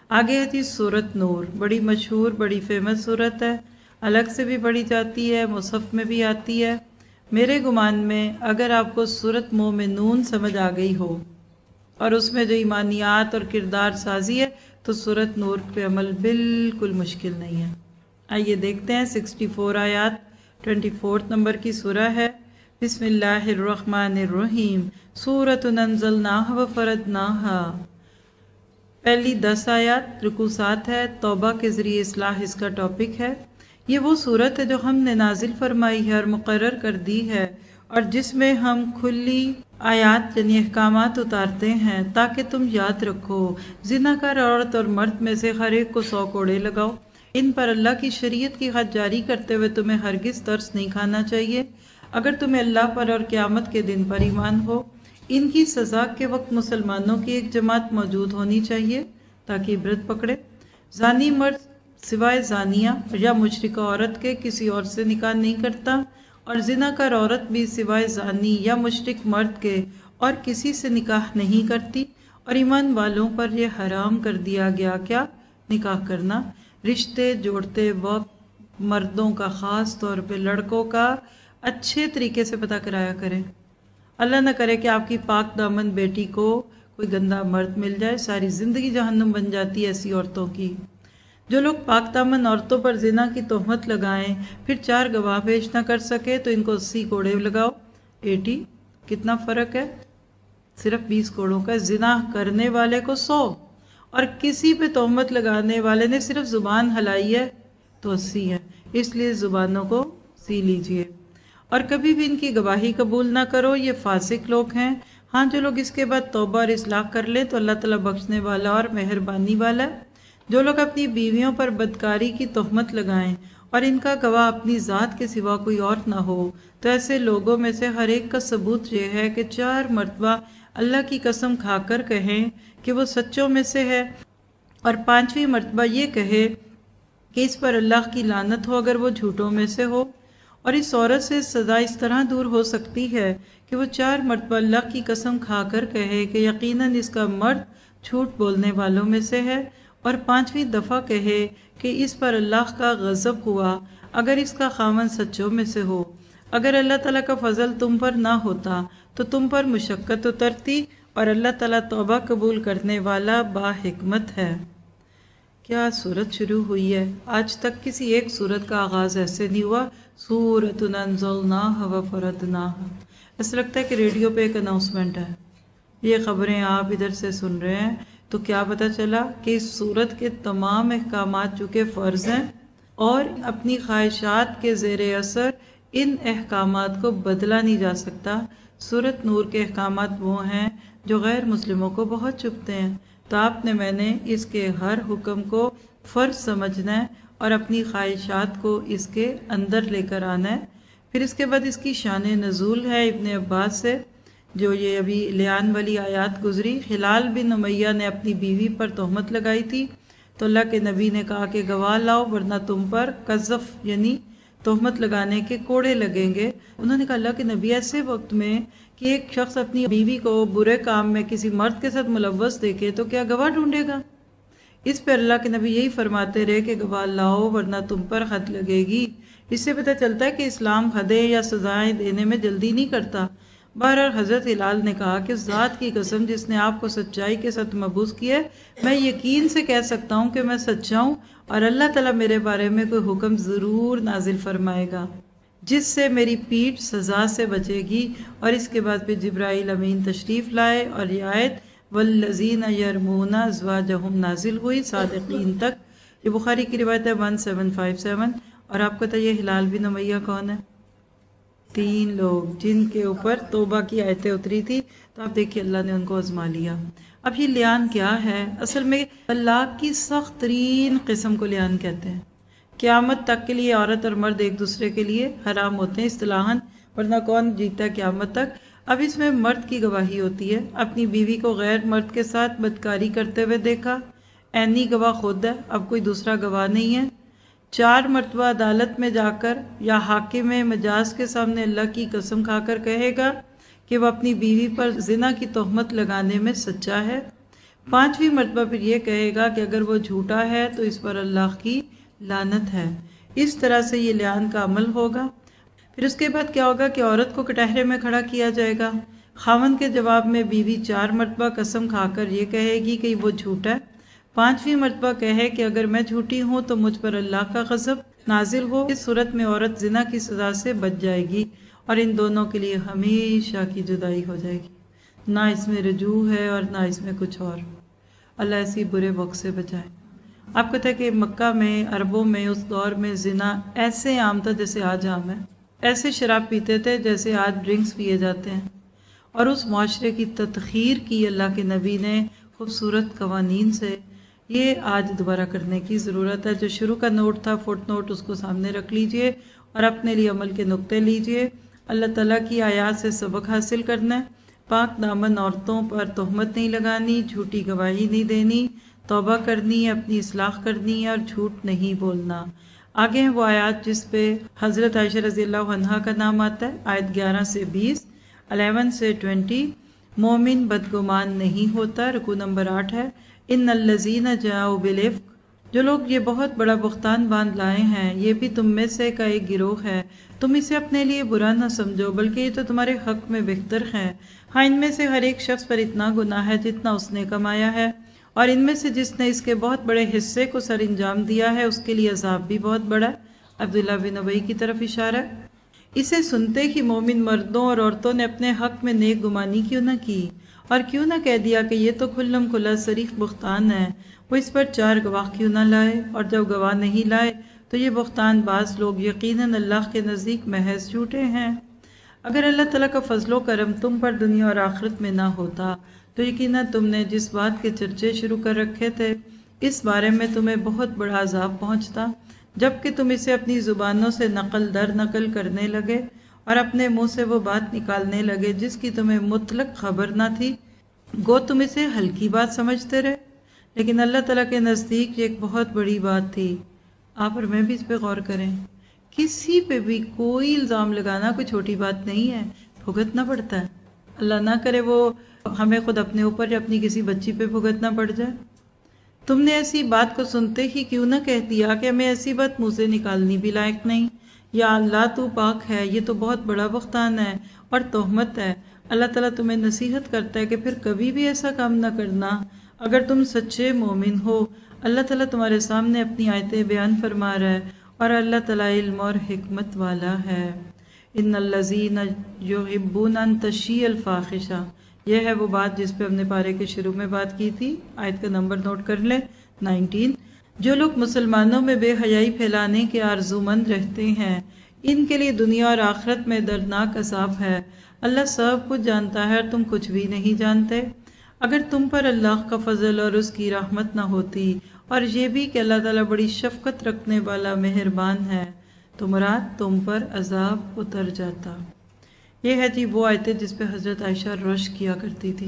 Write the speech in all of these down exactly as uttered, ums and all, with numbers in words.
آگے ہے جی سورت نور، بڑی مشہور بڑی فیمس سورت ہے، الگ سے بھی پڑھی جاتی ہے، مصحف میں بھی آتی ہے۔ میرے گمان میں اگر آپ کو سورت مومنون سمجھ آ گئی ہو اور اس میں جو ایمانیات اور کردار سازی ہے تو سورت نور پہ عمل بالکل مشکل نہیں ہے۔ آئیے دیکھتے ہیں سکسٹی فور آیات، ٹوینٹی فورتھ نمبر کی سورہ ہے۔ بسم اللہ الرحمن الرحیم، سورۃ انزلناها وفرضناها۔ پہلی دس آیات رکوع سات ہے، توبہ کے ذریعے اصلاح اس کا ٹاپک ہے۔ یہ وہ صورت ہے جو ہم نے نازل فرمائی ہے اور مقرر کر دی ہے، اور جس میں ہم کھلی آیات یعنی احکامات اتارتے ہیں تاکہ تم یاد رکھو۔ زناکار عورت اور مرد میں سے ہر ایک کو سو کوڑے لگاؤ۔ ان پر اللہ کی شریعت کی حد جاری کرتے ہوئے تمہیں ہرگز ترس نہیں کھانا چاہیے اگر تمہیں اللہ پر اور قیامت کے دن پر ایمان ہو۔ ان کی سزا کے وقت مسلمانوں کی ایک جماعت موجود ہونی چاہیے تاکہ عبرت پکڑے۔ زانی مرد سوائے زانیہ یا مشرکہ عورت کے کسی اور سے نکاح نہیں کرتا، اور زناکار عورت بھی سوائے زانی یا مشرک مرد کے اور کسی سے نکاح نہیں کرتی، اور ایمان والوں پر یہ حرام کر دیا گیا کیا نکاح کرنا، رشتے جوڑتے وقت مردوں کا خاص طور پہ لڑکوں کا اچھے طریقے سے پتہ کرایا کریں۔ اللہ نہ کرے کہ آپ کی پاک دامن بیٹی کو کوئی گندا مرد مل جائے، ساری زندگی جہنم بن جاتی ہے ایسی عورتوں کی۔ جو لوگ پاک دامن عورتوں پر زنا کی تہمت لگائیں پھر چار گواہ پیش نہ کر سکے تو ان کو اسی کوڑے لگاؤ۔ ایٹی کتنا فرق ہے؟ صرف بیس کوڑوں کا۔ زنا کرنے والے کو سو، اور کسی پہ تہمت لگانے والے نے صرف زبان ہلائی ہے تو اسی ہے۔ اس لیے زبانوں کو سی لیجئے، اور کبھی بھی ان کی گواہی قبول نہ کرو، یہ فاسق لوگ ہیں۔ ہاں جو لوگ اس کے بعد توبہ اور اصلاح کر لیں تو اللہ تعالیٰ بخشنے والا اور مہربانی والا ہے۔ جو لوگ اپنی بیویوں پر بدکاری کی تہمت لگائیں اور ان کا گواہ اپنی ذات کے سوا کوئی اور نہ ہو تو ایسے لوگوں میں سے ہر ایک کا ثبوت یہ ہے کہ چار مرتبہ اللہ کی قسم کھا کر کہیں کہ وہ سچوں میں سے ہے، اور پانچویں مرتبہ یہ کہے کہ اس پر اللہ کی لعنت ہو اگر وہ جھوٹوں میں سے ہو۔ اور اس عورت سے سزا اس طرح دور ہو سکتی ہے کہ وہ چار مرتبہ اللہ کی قسم کھا کر کہے کہ یقیناً اس کا مرد جھوٹ بولنے والوں میں سے ہے، اور پانچویں دفعہ کہے کہ اس پر اللہ کا غضب ہوا اگر اس کا خاوند سچوں میں سے ہو۔ اگر اللہ تعالیٰ کا فضل تم پر نہ ہوتا تو تم پر مشقت اترتی، اور اللہ تعالیٰ توبہ قبول کرنے والا با حکمت ہے۔ کیا سورت شروع ہوئی ہے؟ آج تک کسی ایک سورت کا آغاز ایسے نہیں ہوا، سورۃ انزلناها وفرضناها۔ ایسا لگتا ہے کہ ریڈیو پہ ایک اناؤنسمنٹ ہے۔ یہ خبریں آپ ادھر سے سن رہے ہیں تو کیا پتہ چلا کہ اس سورت کے تمام احکامات چونکہ فرض ہیں اور اپنی خواہشات کے زیر اثر ان احکامات کو بدلا نہیں جا سکتا۔ سورت نور کے احکامات وہ ہیں جو غیر مسلموں کو بہت چبھتے ہیں، تو آپ نے میں نے اس کے ہر حکم کو فرض سمجھنا ہے اور اپنی خواہشات کو اس کے اندر لے کر آنا ہے۔ پھر اس کے بعد اس کی شان نزول ہے ابن عباس سے، جو یہ ابھی لیان والی آیات گزری۔ ہلال بن امیہ نے اپنی بیوی پر تہمت لگائی تھی تو اللہ کے نبی نے کہا کہ گواہ لاؤ ورنہ تم پر قذف یعنی تہمت لگانے کے کوڑے لگیں گے۔ انہوں نے کہا اللہ کے نبی ایسے وقت میں کہ ایک شخص اپنی بیوی کو برے کام میں کسی مرد کے ساتھ ملوث دیکھے تو کیا گواہ ڈھونڈے گا؟ اس پہ اللہ کے نبی یہی فرماتے رہے کہ گواہ لاؤ ورنہ تم پر حد لگے گی۔ اس سے پتہ چلتا ہے کہ اسلام حدیں یا سزائیں دینے میں جلدی نہیں کرتا۔ بہرحال حضرت ہلال نے کہا کہ ذات کی قسم جس نے آپ کو سچائی کے ساتھ مبعوث کیا ہے، میں یقین سے کہہ سکتا ہوں کہ میں سچا ہوں، اور اللہ تعالیٰ میرے بارے میں کوئی حکم ضرور نازل فرمائے گا جس سے میری پیٹھ سزا سے بچے گی۔ اور اس کے بعد پھر جبرائیل امین تشریف لائے اور یہ آیت والذین یرمون ازواجہم نازل ہوئی صادقین تک۔ یہ بخاری کی روایت ہے سیون سیون فائیو سیون۔ اور آپ کو بتائیے ہلال بن امیہ کون ہے؟ تین لوگ جن کے اوپر توبہ کی آیتیں اتری تھی، تو آپ دیکھیے اللہ نے ان کو آزما لیا۔ اب یہ لیان کیا ہے؟ اصل میں طلاق کی سخت ترین قسم کو لیان کہتے ہیں۔ قیامت تک کے لیے عورت اور مرد ایک دوسرے کے لیے حرام ہوتے ہیں اصطلاحاً، ورنہ کون جیتا ہے قیامت تک۔ اب اس میں مرد کی گواہی ہوتی ہے۔ اپنی بیوی کو غیر مرد کے ساتھ بدکاری کرتے ہوئے دیکھا، عینی گواہ خود ہے، اب کوئی دوسرا گواہ نہیں ہے۔ چار مرتبہ عدالت میں جا کر یا حاکم مجاز کے سامنے اللہ کی قسم کھا کر کہے گا کہ وہ اپنی بیوی پر زنا کی تہمت لگانے میں سچا ہے۔ پانچویں مرتبہ پھر یہ کہے گا کہ اگر وہ جھوٹا ہے تو اس پر اللہ کی لعنت ہے۔ اس طرح سے یہ لعان کا عمل ہوگا۔ پھر اس کے بعد کیا ہوگا کہ عورت کو کٹہرے میں کھڑا کیا جائے گا۔ خاوند کے جواب میں بیوی چار مرتبہ قسم کھا کر یہ کہے گی کہ وہ جھوٹا ہے۔ پانچویں مرتبہ کہے کہ اگر میں جھوٹی ہوں تو مجھ پر اللہ کا غضب نازل ہو۔ اس صورت میں عورت زنا کی سزا سے بچ جائے گی اور ان دونوں کے لیے ہمیشہ کی جدائی ہو جائے گی۔ نہ اس میں رجوع ہے اور نہ اس میں کچھ اور۔ اللہ ایسی برے وقت سے بچائے۔ آپ کو پتہ ہے کہ مکہ میں، عربوں میں اس دور میں زنا ایسے عام تھا جیسے آج عام ہے۔ ایسے شراب پیتے تھے جیسے آج ڈرنکس پیے جاتے ہیں، اور اس معاشرے کی تطہیر کی اللہ کے نبی نے خوبصورت قوانین سے۔ یہ آج دوبارہ کرنے کی ضرورت ہے۔ جو شروع کا نوٹ تھا، فٹ نوٹ، اس کو سامنے رکھ لیجئے اور اپنے لیے عمل کے نقطے لیجئے۔ اللہ تعالیٰ کی آیات سے سبق حاصل کرنا ہے۔ پاک دامن عورتوں پر تہمت نہیں لگانی، جھوٹی گواہی نہیں دینی، توبہ کرنی ہے، اپنی اصلاح کرنی ہے اور جھوٹ نہیں بولنا۔ آگے ہیں وہ آیات جس پہ حضرت عائشہ رضی اللہ عنہا کا نام آتا ہے۔ آیت گیارہ سے بیس، الیون سے ٹوینٹی۔ مومن بدگمان نہیں ہوتا، رکوع نمبر آٹھ ہے۔ ان الذین جاؤ بالافک، جو لوگ یہ بہت بڑا بہتان باندھ لائے ہیں، یہ بھی تم میں سے کا ایک گروہ ہے۔ تم اسے اپنے لیے برا نہ سمجھو، بلکہ یہ تو تمہارے حق میں بہتر ہے۔ ہاں، ان میں سے ہر ایک شخص پر اتنا گناہ ہے جتنا اس نے کمایا ہے، اور ان میں سے جس نے اس کے بہت بڑے حصے کو سر انجام دیا ہے اس کے لیے عذاب بھی بہت بڑا ہے۔ عبداللہ بن ابی کی طرف اشارہ ہے۔ اسے سنتے ہی مومن مردوں اور عورتوں نے اپنے حق میں نیک گمانی کیوں نہ کی، اور کیوں نہ کہہ دیا کہ یہ تو کھلم کھلا صریح بہتان ہے۔ وہ اس پر چار گواہ کیوں نہ لائے، اور جب گواہ نہیں لائے تو یہ بہتان باز لوگ یقیناً اللہ کے نزدیک محض جھوٹے ہیں۔ اگر اللہ تعالیٰ کا فضل و کرم تم پر دنیا اور آخرت میں نہ ہوتا تو یقیناً تم نے جس بات کے چرچے شروع کر رکھے تھے اس بارے میں تمہیں بہت بڑا عذاب پہنچتا، جبکہ تم اسے اپنی زبانوں سے نقل در نقل کرنے لگے اور اپنے منہ سے وہ بات نکالنے لگے جس کی تمہیں مطلق خبر نہ تھی، گو تم اسے ہلکی بات سمجھتے رہے، لیکن اللہ تعالیٰ کے نزدیک یہ ایک بہت بڑی بات تھی۔ آپ اور میں بھی اس پہ غور کریں۔ کسی پہ بھی کوئی الزام لگانا کوئی چھوٹی بات نہیں ہے، بھگتنا پڑتا ہے۔ اللہ نہ کرے وہ ہمیں خود اپنے اوپر یا اپنی کسی بچی پہ بھگتنا پڑ جائے۔ تم نے ایسی بات کو سنتے ہی کیوں نہ کہہ دیا کہ ہمیں ایسی بات منہ سے نکالنی بھی لائق نہیں، یا اللہ تو پاک ہے، یہ تو بہت بڑا بہتان ہے اور تہمت ہے۔ اللہ تعالیٰ تمہیں نصیحت کرتا ہے کہ پھر کبھی بھی ایسا کام نہ کرنا اگر تم سچے مومن ہو۔ اللہ تعالیٰ تمہارے سامنے اپنی آیتیں بیان فرما رہا ہے، اور اللہ تعالیٰ علم اور حکمت والا ہے۔ ان الذین یحبون ان تشیع الفاحشہ، یہ ہے وہ بات جس پہ ہم نے پارے کے شروع میں بات کی تھی۔ آیت کا نمبر نوٹ کر لیں، نائنٹین۔ جو لوگ مسلمانوں میں بے حیائی پھیلانے کے آرزومند رہتے ہیں، ان کے لیے دنیا اور آخرت میں دردناک عذاب ہے۔ اللہ سب کچھ جانتا ہے اور تم کچھ بھی نہیں جانتے۔ اگر تم پر اللہ کا فضل اور اس کی رحمت نہ ہوتی، اور یہ بھی کہ اللہ تعالیٰ بڑی شفقت رکھنے والا مہربان ہے، تو مراد تم پر عذاب اتر جاتا۔ یہ ہے جی وہ آیتیں جس پہ حضرت عائشہ رش کیا کرتی تھی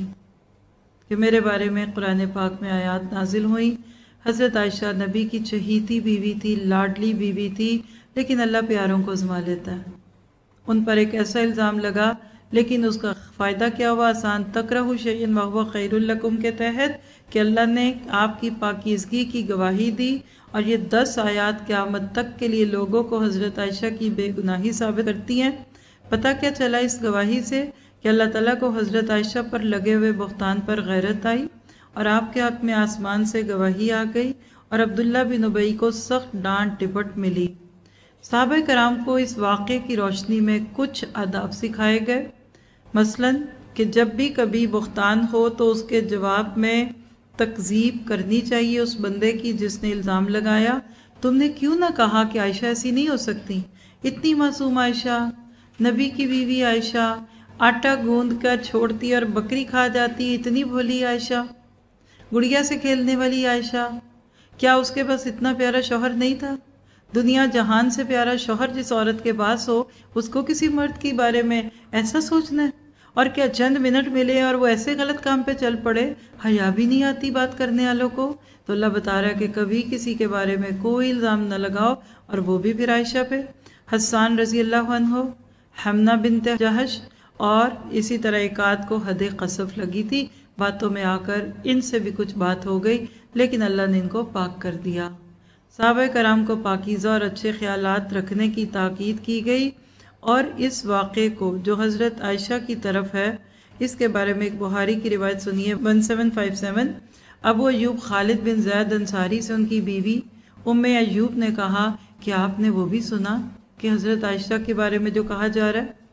کہ میرے بارے میں قرآن پاک میں آیات نازل ہوئیں۔ حضرت عائشہ نبی کی چہیتی بیوی تھی، لاڈلی بیوی تھی، لیکن اللہ پیاروں کو آزما لیتا ہے۔ ان پر ایک ایسا الزام لگا، لیکن اس کا فائدہ کیا ہوا؟ آسان تکرہوا شیئا وہو خیر لکم کے تحت کہ اللہ نے آپ کی پاکیزگی کی گواہی دی، اور یہ دس آیات قیامت تک کے لیے لوگوں کو حضرت عائشہ کی بے گناہی ثابت کرتی ہیں۔ پتہ کیا چلا اس گواہی سے؟ کہ اللہ تعالیٰ کو حضرت عائشہ پر لگے ہوئے بہتان پر غیرت آئی، اور آپ کے حق میں آسمان سے گواہی آ گئی، اور عبداللہ بن ابی کو سخت ڈانٹ ٹپٹ ملی۔ صحابہ کرام کو اس واقعے کی روشنی میں کچھ آداب سکھائے گئے، مثلاً کہ جب بھی کبھی بہتان ہو تو اس کے جواب میں تکذیب کرنی چاہیے اس بندے کی جس نے الزام لگایا۔ تم نے کیوں نہ کہا کہ عائشہ ایسی نہیں ہو سکتی؟ اتنی معصوم عائشہ، نبی کی بیوی عائشہ، آٹا گوندھ کر چھوڑتی اور بکری کھا جاتی، اتنی بھولی عائشہ، گڑیا سے کھیلنے والی عائشہ، کیا اس کے پاس اتنا پیارا شوہر نہیں تھا؟ دنیا جہان سے پیارا شوہر جس عورت کے پاس ہو، اس کو کسی مرد کے بارے میں ایسا سوچنا ہے؟ اور کیا چند منٹ ملے اور وہ ایسے غلط کام پہ چل پڑے؟ حیا بھی نہیں آتی بات کرنے والوں کو؟ تو اللہ بتا رہا ہے کہ کبھی کسی کے بارے میں کوئی الزام نہ لگاؤ، اور وہ بھی پھر عائشہ پہ۔ حسان رضی اللہ عنہ، حمنہ بنت جہش، اور اسی طرح ایک آدھ کو حد قذف لگی تھی، باتوں میں آ کر ان سے بھی کچھ بات ہو گئی، لیکن اللہ نے ان کو پاک کر دیا۔ صحابہ کرام کو پاکیزہ اور اچھے خیالات رکھنے کی تاکید کی گئی، اور اس واقعے کو جو حضرت عائشہ کی طرف ہے، اس کے بارے میں ایک بخاری کی روایت سنیے seventy seven fifty seven. Abu Ayyub Khalid bin Zaid Ansari سے ان کی بیوی ام ایوب نے کہا کہ آپ نے وہ بھی سنا کہ حضرت عائشہ کے بارے میں جو کہا جا رہا ہے؟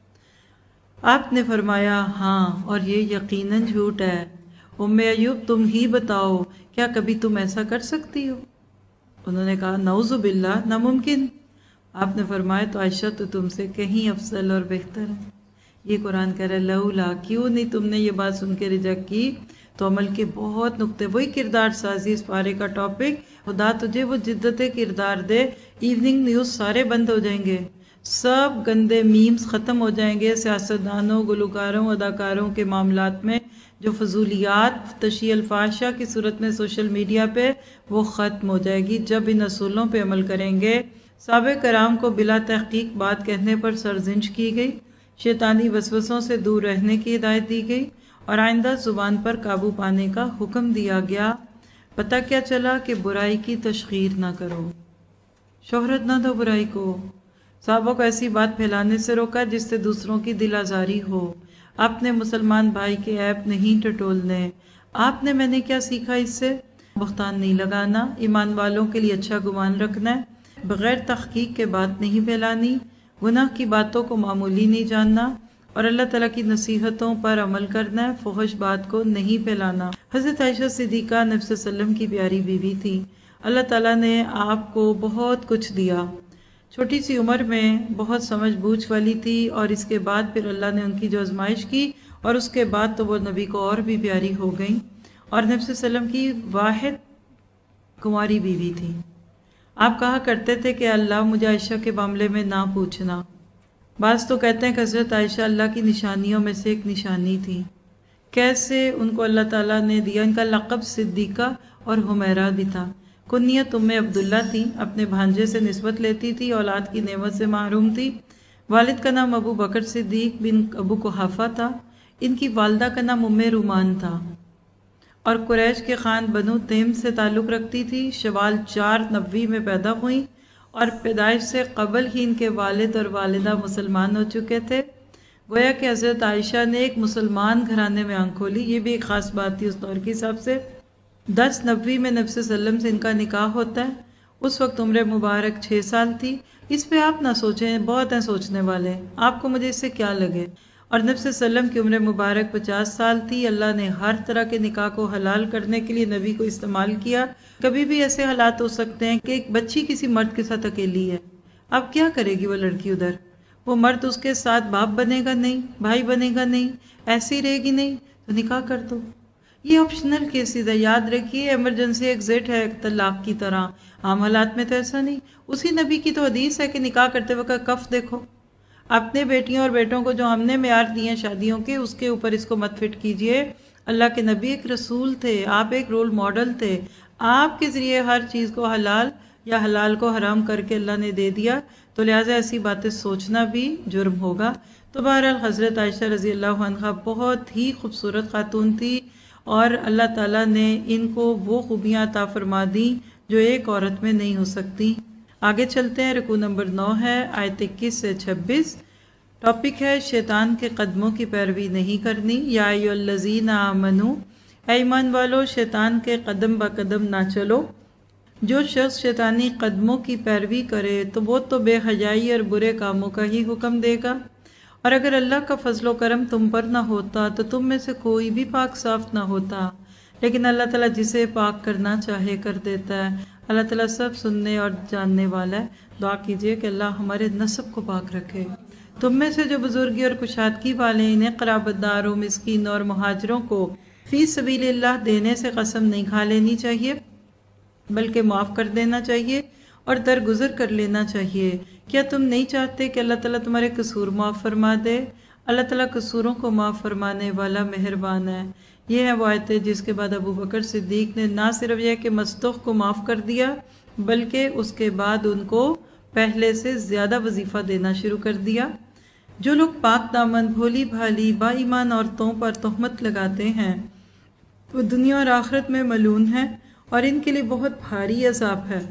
آپ نے فرمایا ہاں، اور یہ یقیناً جھوٹ ہے۔ ام ایوب تم ہی بتاؤ، کیا کبھی تم ایسا کر سکتی ہو؟ انہوں نے کہا نعوذ باللہ، ناممکن۔ آپ نے فرمایا تو عائشہ تو تم سے کہیں افضل اور بہتر ہے۔ یہ قرآن کہہ رہا ہے لولا، کیوں نہیں تم نے یہ بات سن کے ریجیکٹ کی؟ تو عمل کے بہت نقطے، وہی کردار سازی اس پارے کا ٹاپک، خدا تجھے وہ جدت کردار دے، ایوننگ نیوز سارے بند ہو جائیں گے، سب گندے میمز ختم ہو جائیں گے، سیاستدانوں، گلوکاروں، اداکاروں کے معاملات میں جو فضولیات تشیع الفاحشہ کی صورت میں سوشل میڈیا پہ، وہ ختم ہو جائے گی جب ان اصولوں پہ عمل کریں گے۔ صحابہ کرام کو بلا تحقیق بات کہنے پر سرزنش کی گئی، شیطانی وسوسوں سے دور رہنے کی ہدایت دی گئی، اور آئندہ زبان پر قابو پانے کا حکم دیا گیا۔ پتہ کیا چلا کہ برائی کی تشہیر نہ کرو، شہرت نہ دو برائی کو۔ صحابہ کو ایسی بات پھیلانے سے روکا جس سے دوسروں کی دل آزاری ہو۔ اپنے مسلمان بھائی کے عیب نہیں ٹٹولنے۔ آپ نے میں نے کیا سیکھا اس سے؟ بہتان نہیں لگانا، ایمان والوں کے لیے اچھا گمان رکھنا ہے، بغیر تحقیق کے بات نہیں پھیلانی، گناہ کی باتوں کو معمولی نہیں جاننا، اور اللہ تعالیٰ کی نصیحتوں پر عمل کرنا ہے، فحش بات کو نہیں پھیلانا۔ حضرت عائشہ صدیقہ نبی صلی اللہ علیہ وسلم کی پیاری بیوی تھی۔ اللہ تعالیٰ نے آپ کو بہت کچھ دیا، چھوٹی سی عمر میں بہت سمجھ بوجھ والی تھی، اور اس کے بعد پھر اللہ نے ان کی جو آزمائش کی، اور اس کے بعد تو وہ نبی کو اور بھی پیاری ہو گئیں، اور نبی صلی اللہ علیہ وسلم کی واحد کنواری بیوی تھی۔ آپ کہا کرتے تھے کہ اللہ مجھے عائشہ کے معاملے میں نہ پوچھنا۔ بعض تو کہتے ہیں کہ حضرت عائشہ اللہ کی نشانیوں میں سے ایک نشانی تھی۔ کیسے ان کو اللہ تعالیٰ نے دیا؟ ان کا لقب صدیقہ اور حمیرہ بھی تھا۔ کنیت ام عبداللہ تھی، اپنے بھانجے سے نسبت لیتی تھی، اولاد کی نعمت سے محروم تھی۔ والد کا نام ابو بکر صدیق بن ابو قحافہ تھا، ان کی والدہ کا نام ام رومان تھا، اور قریش کے خان بنو تیم سے تعلق رکھتی تھی۔ شوال چار نوی میں پیدا ہوئیں، اور پیدائش سے قبل ہی ان کے والد اور والدہ مسلمان ہو چکے تھے۔ گویا کہ حضرت عائشہ نے ایک مسلمان گھرانے میں آنکھ کھولی، یہ بھی ایک خاص بات تھی اس دور کے حساب سے۔ دس نوی میں نبی صلی اللہ علیہ وسلم سے ان کا نکاح ہوتا ہے، اس وقت عمر مبارک چھ سال تھی۔ اس پہ آپ نہ سوچیں، بہت ہیں سوچنے والے، آپ کو مجھے اس سے کیا لگے۔ اور نبی صلی اللہ علیہ وسلم کی عمر مبارک پچاس سال تھی۔ اللہ نے ہر طرح کے نکاح کو حلال کرنے کے لیے نبی کو استعمال کیا۔ کبھی بھی ایسے حالات ہو سکتے ہیں کہ ایک بچی کسی مرد کے ساتھ اکیلی ہے، اب کیا کرے گی وہ لڑکی ادھر؟ وہ مرد اس کے ساتھ باپ بنے گا نہیں، بھائی بنے گا نہیں، ایسی رہے گی نہیں، تو نکاح کر دو۔ یہ آپشنل کیسز ہے، یاد رکھیے، ایمرجنسی ایگزٹ ہے طلاق کی طرح۔ عام حالات میں تو ایسا نہیں۔ اسی نبی کی تو حدیث ہے کہ نکاح کرتے وقت کف دیکھو۔ اپنے بیٹیوں اور بیٹوں کو جو ہم نے معیار دیے ہیں شادیوں کے، اس کے اوپر اس کو مت فٹ کیجئے۔ اللہ کے نبی ایک رسول تھے، آپ ایک رول ماڈل تھے، آپ کے ذریعے ہر چیز کو حلال یا حلال کو حرام کر کے اللہ نے دے دیا، تو لہٰذا ایسی باتیں سوچنا بھی جرم ہوگا۔ تو بہرحال حضرت عائشہ رضی اللہ عنہا بہت ہی خوبصورت خاتون تھی، اور اللہ تعالیٰ نے ان کو وہ خوبیاں عطا فرما دیں جو ایک عورت میں نہیں ہو سکتی۔ آگے چلتے ہیں، رکوع نمبر نو ہے، آیت اکیس سے چھبیس۔ ٹاپک ہے شیطان کے قدموں کی پیروی نہیں کرنی۔ یا ایھا الذین آمنوا، اے ایمان والو، شیطان کے قدم با قدم نہ چلو۔ جو شخص شیطانی قدموں کی پیروی کرے تو وہ تو بے حیائی اور برے کاموں کا ہی حکم دے گا، اور اگر اللہ کا فضل و کرم تم پر نہ ہوتا تو تم میں سے کوئی بھی پاک صاف نہ ہوتا، لیکن اللہ تعالیٰ جسے پاک کرنا چاہے کر دیتا ہے۔ اللہ تعالیٰ سب سننے اور جاننے والا ہے۔ دعا کیجئے کہ اللہ ہمارے نسب کو پاک رکھے۔ تم میں سے جو بزرگی اور کشادگی والے، انہیں قرابت داروں، مسکین اور مہاجروں کو فی سبیل اللہ دینے سے قسم نہیں کھا لینی چاہیے، بلکہ معاف کر دینا چاہیے اور درگزر کر لینا چاہیے۔ کیا تم نہیں چاہتے کہ اللہ تعالیٰ تمہارے قصور معاف فرما دے؟ اللہ تعالیٰ قصوروں کو معاف فرمانے والا مہربان ہے۔ یہ ہے وہ آیت جس کے بعد ابو بکر صدیق نے نہ صرف یہ کہ مصدوق کو معاف کر دیا، بلکہ اس کے بعد ان کو پہلے سے زیادہ وظیفہ دینا شروع کر دیا۔ جو لوگ پاک دامن بھولی بھالی با ایمان عورتوں پر تہمت لگاتے ہیں وہ دنیا اور آخرت میں ملعون ہیں اور ان کے لیے بہت بھاری عذاب ہے،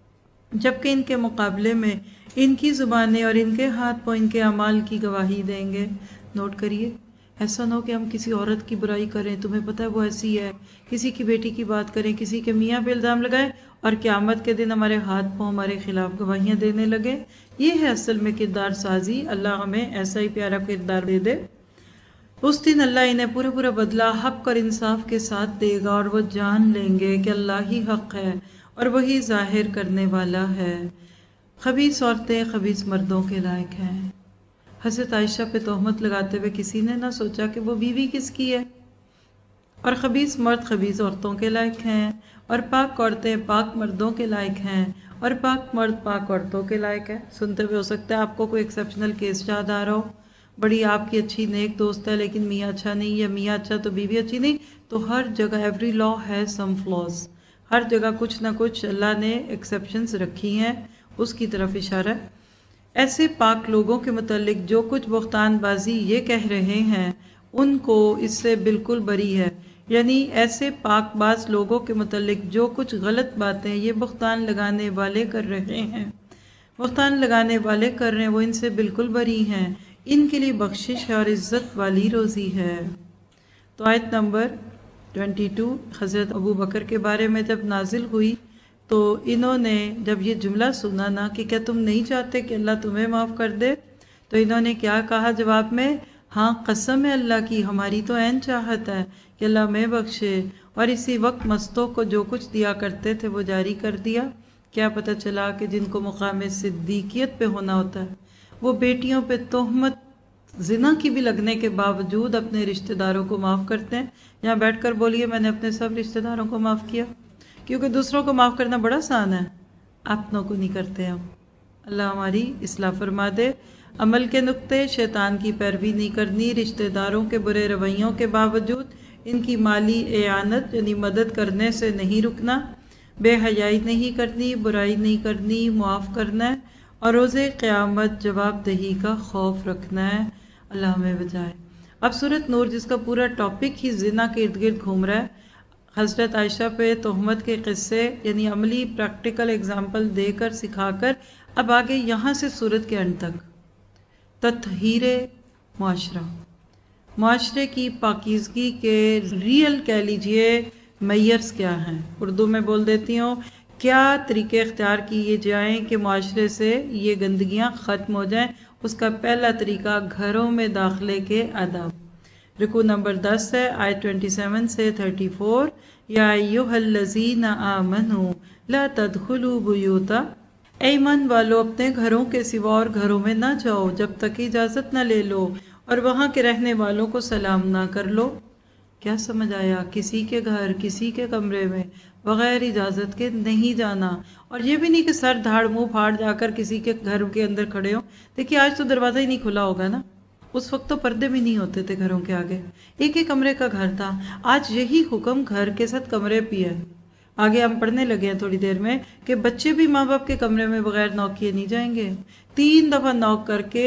جبکہ ان کے مقابلے میں ان کی زبانیں اور ان کے ہاتھ پاؤں ان کے اعمال کی گواہی دیں گے۔ نوٹ کریے، ایسا نہ ہو کہ ہم کسی عورت کی برائی کریں، تمہیں پتہ ہے وہ ایسی ہے، کسی کی بیٹی کی بات کریں، کسی کے میاں پہ الزام لگائیں اور قیامت کے دن ہمارے ہاتھ پاؤں ہمارے خلاف گواہیاں دینے لگے۔ یہ ہے اصل میں کردار سازی۔ اللہ ہمیں ایسا ہی پیارا کردار دے دے۔ اس دن اللہ انہیں پورا پورا بدلہ حق اور انصاف کے ساتھ دے گا، اور وہ جان لیں گے کہ اللہ ہی حق ہے اور وہی ظاہر کرنے والا ہے۔ خبیث عورتیں خبیث مردوں کے لائق ہیں۔ حضرت عائشہ پہ تہمت لگاتے ہوئے کسی نے نہ سوچا کہ وہ بیوی کس کی ہے، اور خبیث مرد خبیث عورتوں کے لائق ہیں، اور پاک عورتیں پاک مردوں کے لائق ہیں، اور پاک مرد پاک عورتوں کے لائق ہے۔ سنتے ہوئے ہو سکتا ہے آپ کو کوئی ایکسیپشنل کیس یاد آ رہا ہو، بڑی آپ کی اچھی نیک دوست ہے لیکن میاں اچھا نہیں، یا میاں اچھا تو بیوی اچھی نہیں۔ تو ہر جگہ every law has some flaws, ہر جگہ کچھ نہ کچھ اللہ نے ایکسیپشنز رکھی ہیں، اس کی طرف اشارہ ہے۔ ایسے پاک لوگوں کے متعلق جو کچھ بہتان بازی یہ کہہ رہے ہیں ان کو اس سے بالکل بری ہے، یعنی ایسے پاک باز لوگوں کے متعلق جو کچھ غلط باتیں یہ بہتان لگانے والے کر رہے ہیں بہتان لگانے والے کر رہے ہیں وہ ان سے بالکل بری ہیں۔ ان کے لیے بخشش ہے اور عزت والی روزی ہے۔ تو آیت نمبر بائیس حضرت ابو بکر کے بارے میں جب نازل ہوئی تو انہوں نے جب یہ جملہ سنا نا کہ کیا تم نہیں چاہتے کہ اللہ تمہیں معاف کر دے، تو انہوں نے کیا کہا جواب میں؟ ہاں قسم ہے اللہ کی، ہماری تو عین چاہت ہے کہ اللہ ہمیں بخشے۔ اور اسی وقت مستوں کو جو کچھ دیا کرتے تھے وہ جاری کر دیا۔ کیا پتہ چلا کہ جن کو مقام صدیقیت پہ ہونا ہوتا ہے وہ بیٹیوں پہ تہمت زنا کی بھی لگنے کے باوجود اپنے رشتہ داروں کو معاف کرتے ہیں۔ یہاں بیٹھ کر بولیے میں نے اپنے سب رشتہ داروں کو معاف کیا، کیونکہ دوسروں کو معاف کرنا بڑا آسان ہے، اپنوں کو نہیں کرتے ہم۔ اللہ ہماری اصلاح فرما دے۔ عمل کے نقطے: شیطان کی پیروی نہیں کرنی، رشتہ داروں کے برے رویوں کے باوجود ان کی مالی اعانت یعنی مدد کرنے سے نہیں رکنا، بے حیائی نہیں کرنی، برائی نہیں کرنی، معاف کرنا ہے، اور روز قیامت جواب دہی کا خوف رکھنا ہے۔ اللہ ہمیں بچائے۔ اب سورۃ نور جس کا پورا ٹاپک ہی زنا کے ارد گرد گھوم رہا ہے، حضرت عائشہ پہ تہمت کے قصے یعنی عملی پریکٹیکل اگزامپل دے کر سکھا کر اب آگے یہاں سے سورت کے اینڈ تک تطہیر معاشرہ، معاشرے کی پاکیزگی کے ریئل کہہ لیجئے میئرز کیا ہیں، اردو میں بول دیتی ہوں، کیا طریقے اختیار کیے جائیں کہ معاشرے سے یہ گندگیاں ختم ہو جائیں۔ اس کا پہلا طریقہ گھروں میں داخلے کے آداب۔ رکوع نمبر دس ہے، آیت سبائیس سے چوتیس۔ یا ایھا الذین آمنوا لا تدخلوا بیوتا، اے ایمان والو اپنے گھروں کے سوا اور گھروں میں نہ جاؤ جب تک اجازت نہ لے لو اور وہاں کے رہنے والوں کو سلام نہ کر لو۔ کیا سمجھ آیا؟ کسی کے گھر کسی کے کمرے میں بغیر اجازت کے نہیں جانا، اور یہ بھی نہیں کہ سر دھاڑ منہ پھاڑ جا کر کسی کے گھر کے اندر کھڑے ہو۔ دیکھیے آج تو دروازہ ہی نہیں کھلا ہوگا نا، اس وقت تو پردے بھی نہیں ہوتے تھے گھروں کے آگے، ایک ہی کمرے کا گھر تھا۔ آج یہی حکم گھر کے ساتھ کمرے بھی ہے۔ آگے ہم پڑھنے لگے ہیں تھوڑی دیر میں کہ بچے بھی ماں باپ کے کمرے میں بغیر نوک کیے نہیں جائیں گے، تین دفعہ نوک کر کے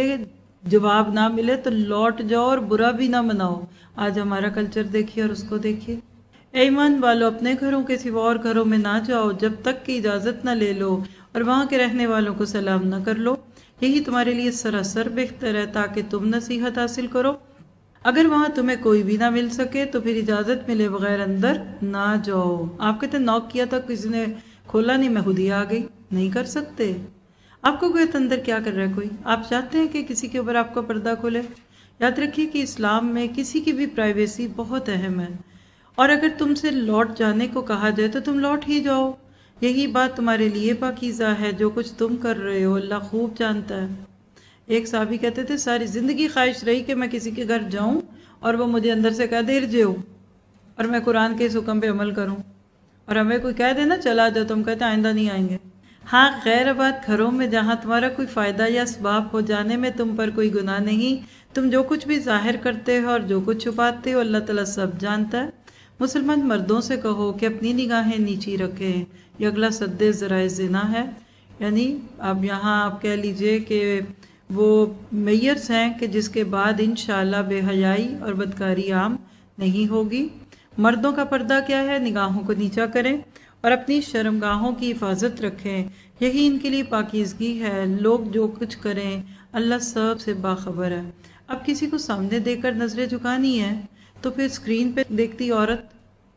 جواب نہ ملے تو لوٹ جاؤ اور برا بھی نہ مناؤ۔ آج ہمارا کلچر دیکھیے اور اس کو دیکھیے۔ اے ایمان والو اپنے گھروں کے سوا اور گھروں میں نہ جاؤ جب تک کہ اجازت نہ لے لو اور وہاں کے رہنے والوں کو سلام نہ کر لو، یہی تمہارے لیے سراسر بہتر ہے تاکہ تم نصیحت حاصل کرو۔ اگر وہاں تمہیں کوئی بھی نہ مل سکے تو پھر اجازت ملے بغیر اندر نہ جاؤ۔ آپ کہتے ہیں نوک کیا تھا کسی نے کھولا نہیں، میں خود ہی آ گئی، نہیں کر سکتے۔ آپ کو کوئی اندر کیا کر رہا ہے کوئی؟ آپ چاہتے ہیں کہ کسی کے اوپر آپ کا پردہ کھلے؟ یاد رکھیے کہ اسلام میں کسی کی بھی پرائیویسی بہت اہم ہے، اور اگر تم سے لوٹ جانے کو کہا جائے تو تم لوٹ ہی جاؤ، یہی بات تمہارے لیے پاکیزہ ہے۔ جو کچھ تم کر رہے ہو اللہ خوب جانتا ہے۔ ایک صحابی کہتے تھے ساری زندگی خواہش رہی کہ میں کسی کے گھر جاؤں اور وہ مجھے اندر سے کہہ دے ارجعوا، اور میں قرآن کے اس حکم پہ عمل کروں، اور ہمیں کوئی کہہ دے نا چلا جاؤ تو ہم کہتے ہیں آئندہ نہیں آئیں گے۔ ہاں غیر بات گھروں میں جہاں تمہارا کوئی فائدہ یا اسباب ہو جانے میں تم پر کوئی گناہ نہیں، تم جو کچھ بھی ظاہر کرتے ہو اور جو کچھ چھپاتے ہو اللہ تعالیٰ سب جانتا ہے۔ مسلمان مردوں سے کہو کہ اپنی نگاہیں نیچی رکھیں، یہ اگلا سد ذرائع زنا ہے، یعنی اب یہاں آپ کہہ لیجئے کہ وہ میئرز ہیں کہ جس کے بعد انشاءاللہ بے حیائی اور بدکاری عام نہیں ہوگی۔ مردوں کا پردہ کیا ہے؟ نگاہوں کو نیچا کریں اور اپنی شرمگاہوں کی حفاظت رکھیں، یہی ان کے لیے پاکیزگی ہے۔ لوگ جو کچھ کریں اللہ سب سے باخبر ہے۔ اب کسی کو سامنے دیکھ کر نظریں جھکانی ہے تو پھر اسکرین پہ دیکھتی عورت،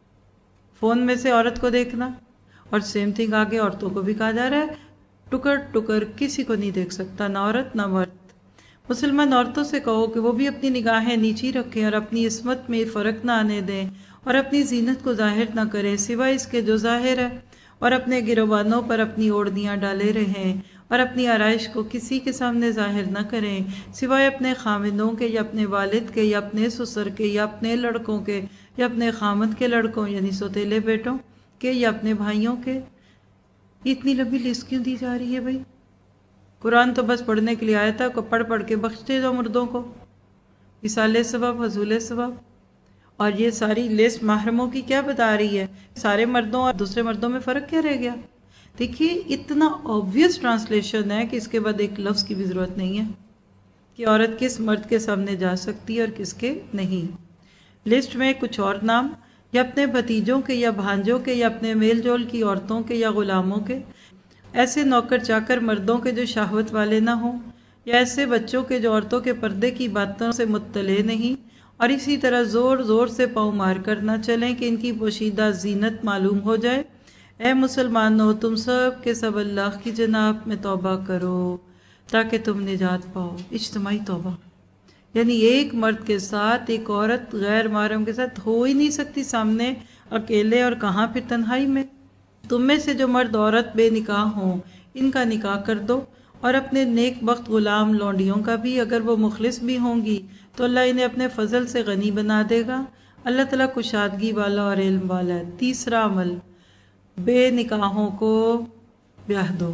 فون میں سے عورت کو دیکھنا، اور سیم تھنگ آگے عورتوں کو بھی کہا جا رہا ہے ٹکر ٹکر کسی کو نہیں دیکھ سکتا، نہ عورت نہ مرد۔ مسلمان عورتوں سے کہو کہ وہ بھی اپنی نگاہیں نیچی رکھیں اور اپنی عصمت میں فرق نہ آنے دیں اور اپنی زینت کو ظاہر نہ کریں سوائے اس کے جو ظاہر ہے، اور اپنے گروبانوں پر اپنی اوڑھنیاں ڈالے رہیں اور اپنی آرائش کو کسی کے سامنے ظاہر نہ کریں سوائے اپنے خامندوں کے یا اپنے والد کے یا اپنے سسر کے یا اپنے لڑکوں کے یا اپنے خامند کے لڑکوں یعنی سوتیلے بیٹوں کے یا اپنے بھائیوں کے۔ اتنی لمبی لسٹ کیوں دی جا رہی ہے بھائی؟ قرآن تو بس پڑھنے کے لیے آیا تھا، کو پڑھ پڑھ کے بخشتے دو مردوں کو، مثال ثواب حصول ثواب۔ اور یہ ساری لسٹ محرموں کی کیا بتا رہی ہے؟ سارے مردوں اور دوسرے مردوں میں فرق کیا رہ گیا؟ دیکھیے اتنا آبویس ٹرانسلیشن ہے کہ اس کے بعد ایک لفظ کی بھی ضرورت نہیں ہے کہ عورت کس مرد کے سامنے جا سکتی ہے اور کس کے نہیں۔ لسٹ میں کچھ اور نام یا اپنے بھتیجوں کے یا بھانجوں کے یا اپنے میل جول کی عورتوں کے یا غلاموں کے، ایسے نوکر چاکر مردوں کے جو شہوت والے نہ ہوں، یا ایسے بچوں کے جو عورتوں کے پردے کی باتوں سے مطلع نہیں، اور اسی طرح زور زور سے پاؤں مار کر نہ چلیں کہ ان کی پوشیدہ زینت معلوم ہو جائے۔ اے مسلمانوں، تم سب کے سب اللہ کی جناب میں توبہ کرو تاکہ تم نجات پاؤ۔ اجتماعی توبہ یعنی ایک مرد کے ساتھ ایک عورت غیر محرم کے ساتھ ہو ہی نہیں سکتی سامنے اکیلے، اور کہاں پھر تنہائی میں۔ تم میں سے جو مرد عورت بے نکاح ہوں ان کا نکاح کر دو، اور اپنے نیک بخت غلام لونڈیوں کا بھی، اگر وہ مخلص بھی ہوں گی تو اللہ انہیں اپنے فضل سے غنی بنا دے گا۔ اللہ تعالیٰ کشادگی والا اور علم والا ہے۔ تیسرا عمل، بے نکاحوں کو بیاہ دو۔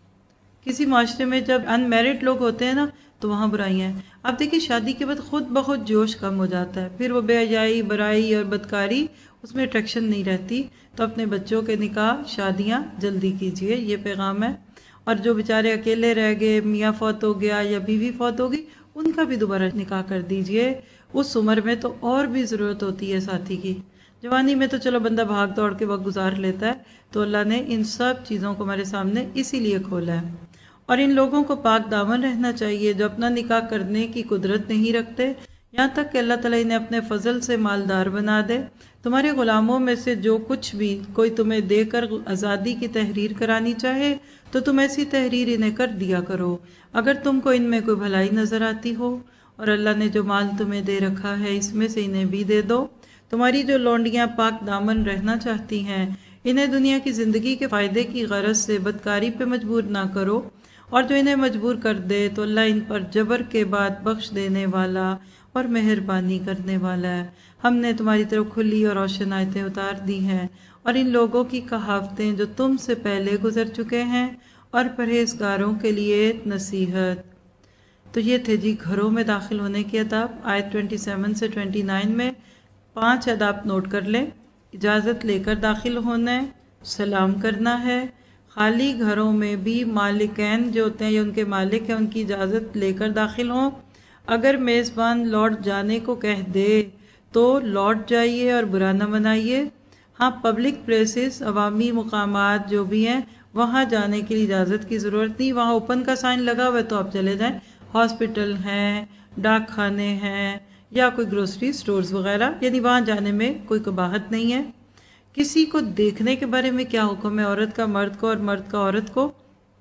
کسی معاشرے میں جب ان میرڈ لوگ ہوتے ہیں نا تو وہاں برائیاں ہیں۔ اب دیکھیں شادی کے بعد خود بخود جوش کم ہو جاتا ہے، پھر وہ بے حیائی، برائی اور بدکاری اس میں اٹریکشن نہیں رہتی، تو اپنے بچوں کے نکاح شادیاں جلدی کیجئے، یہ پیغام ہے۔ اور جو بیچارے اکیلے رہ گئے، میاں فوت ہو گیا یا بیوی فوت ہو گئی، ان کا بھی دوبارہ نکاح کر دیجئے۔ اس عمر میں تو اور بھی ضرورت ہوتی ہے ساتھی کی، جوانی میں تو چلو بندہ بھاگ دوڑ کے وقت گزار لیتا ہے، تو اللہ نے ان سب چیزوں کو ہمارے سامنے اسی لیے کھولا ہے۔ اور ان لوگوں کو پاک دامن رہنا چاہیے جو اپنا نکاح کرنے کی قدرت نہیں رکھتے، یہاں تک کہ اللہ تعالیٰ انہیں اپنے فضل سے مالدار بنا دے۔ تمہارے غلاموں میں سے جو کچھ بھی کوئی تمہیں دے کر آزادی کی تحریر کرانی چاہے تو تم ایسی تحریر انہیں کر دیا کرو، اگر تم کو ان میں کوئی بھلائی نظر آتی ہو، اور اللہ نے جو مال تمہیں دے رکھا ہے اس میں سے انہیں بھی دے دو۔ تمہاری جو لونڈیاں پاک دامن رہنا چاہتی ہیں انہیں دنیا کی زندگی کے فائدے کی غرض سے بدکاری پہ مجبور نہ کرو، اور جو انہیں مجبور کر دے تو اللہ ان پر جبر کے بعد بخش دینے والا اور مہربانی کرنے والا ہے۔ ہم نے تمہاری طرف کھلی اور روشن آیتیں اتار دی ہیں، اور ان لوگوں کی کہاوتیں جو تم سے پہلے گزر چکے ہیں، اور پرہیزگاروں کے لیے نصیحت۔ تو یہ تھے جی گھروں میں داخل ہونے کے آداب۔ آیت سیونتیس سے انیس میں پانچ آداب نوٹ کر لیں۔ اجازت لے کر داخل ہونا ہے، سلام کرنا ہے، خالی گھروں میں بھی مالکین جو ہوتے ہیں یا ان کے مالک ہیں ان کی اجازت لے کر داخل ہوں۔ اگر میزبان لوٹ جانے کو کہہ دے تو لوٹ جائیے اور برا نہ منائیے۔ ہاں پبلک پلیسز، عوامی مقامات جو بھی ہیں وہاں جانے کے لیے اجازت کی ضرورت نہیں، وہاں اوپن کا سائن لگا ہوا ہے تو آپ چلے جائیں۔ ہاسپٹل ہیں، ڈاک خانے ہیں یا کوئی گروسری سٹورز وغیرہ، یعنی وہاں جانے میں کوئی قباحت نہیں ہے۔ کسی کو دیکھنے کے بارے میں کیا حکم ہے، عورت کا مرد کو اور مرد کا عورت کو؟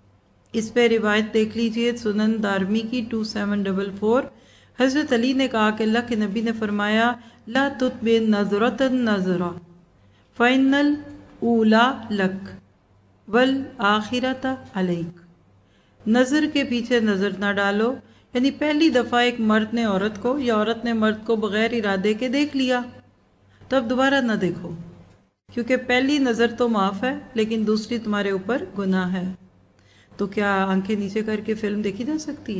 اس پہ روایت دیکھ لیجئے سنن دارمی کی دو سات چار چار۔ حضرت علی نے کہا کہ اللہ کے نبی نے فرمایا لا تتبع نظرة نظرہ فإن الأولى لک والآخرة علیک۔ نظر کے پیچھے نظر نہ ڈالو، یعنی پہلی دفعہ ایک مرد نے عورت کو یا عورت نے مرد کو بغیر ارادے کے دیکھ لیا تو اب دوبارہ نہ دیکھو، کیونکہ پہلی نظر تو معاف ہے لیکن دوسری تمہارے اوپر گناہ ہے۔ تو کیا آنکھیں نیچے کر کے فلم دیکھی جا سکتی ہے؟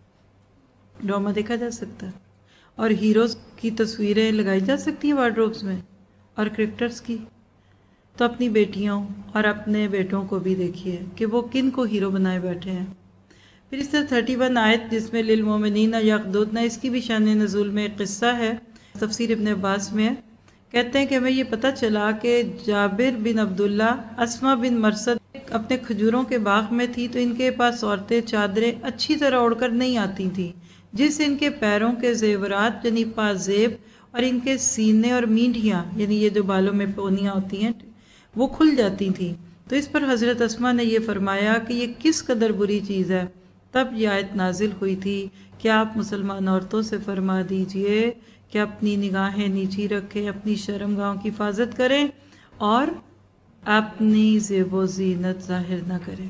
ڈرامہ دیکھا جا سکتا ہے؟ اور ہیروز کی تصویریں لگائی جا سکتی ہیں وارڈروبز میں، اور کرکٹرز کی؟ تو اپنی بیٹیوں اور اپنے بیٹوں کو بھی دیکھیے کہ وہ کن کو ہیرو بنائے بیٹھے ہیں۔ پھر اس طرح تھرٹی ون آیت جس میں للمومنین یغضضن، اس کی بھی شان نزول میں ایک قصہ ہے، تفسیر ابن عباس میں ہے کہتے ہیں کہ ہمیں یہ پتہ چلا کہ جابر بن عبداللہ اسما بن مرثد اپنے کھجوروں کے باغ میں تھی تو ان کے پاس عورتیں چادریں اچھی طرح اوڑھ کر نہیں آتی تھیں، جس ان کے پیروں کے زیورات یعنی پازیب اور ان کے سینے اور مینڈیاں یعنی یہ جو بالوں میں پونیاں ہوتی ہیں وہ کھل جاتی تھیں۔ تو اس پر حضرت اسما نے یہ فرمایا کہ یہ کس قدر بری چیز ہے۔ تب یہ آیت نازل ہوئی تھی کہ آپ مسلمان عورتوں سے فرما دیجئے کہ اپنی نگاہیں نیچی رکھیں، اپنی شرمگاہوں کی حفاظت کریں اور اپنی زیب و زینت ظاہر نہ کریں۔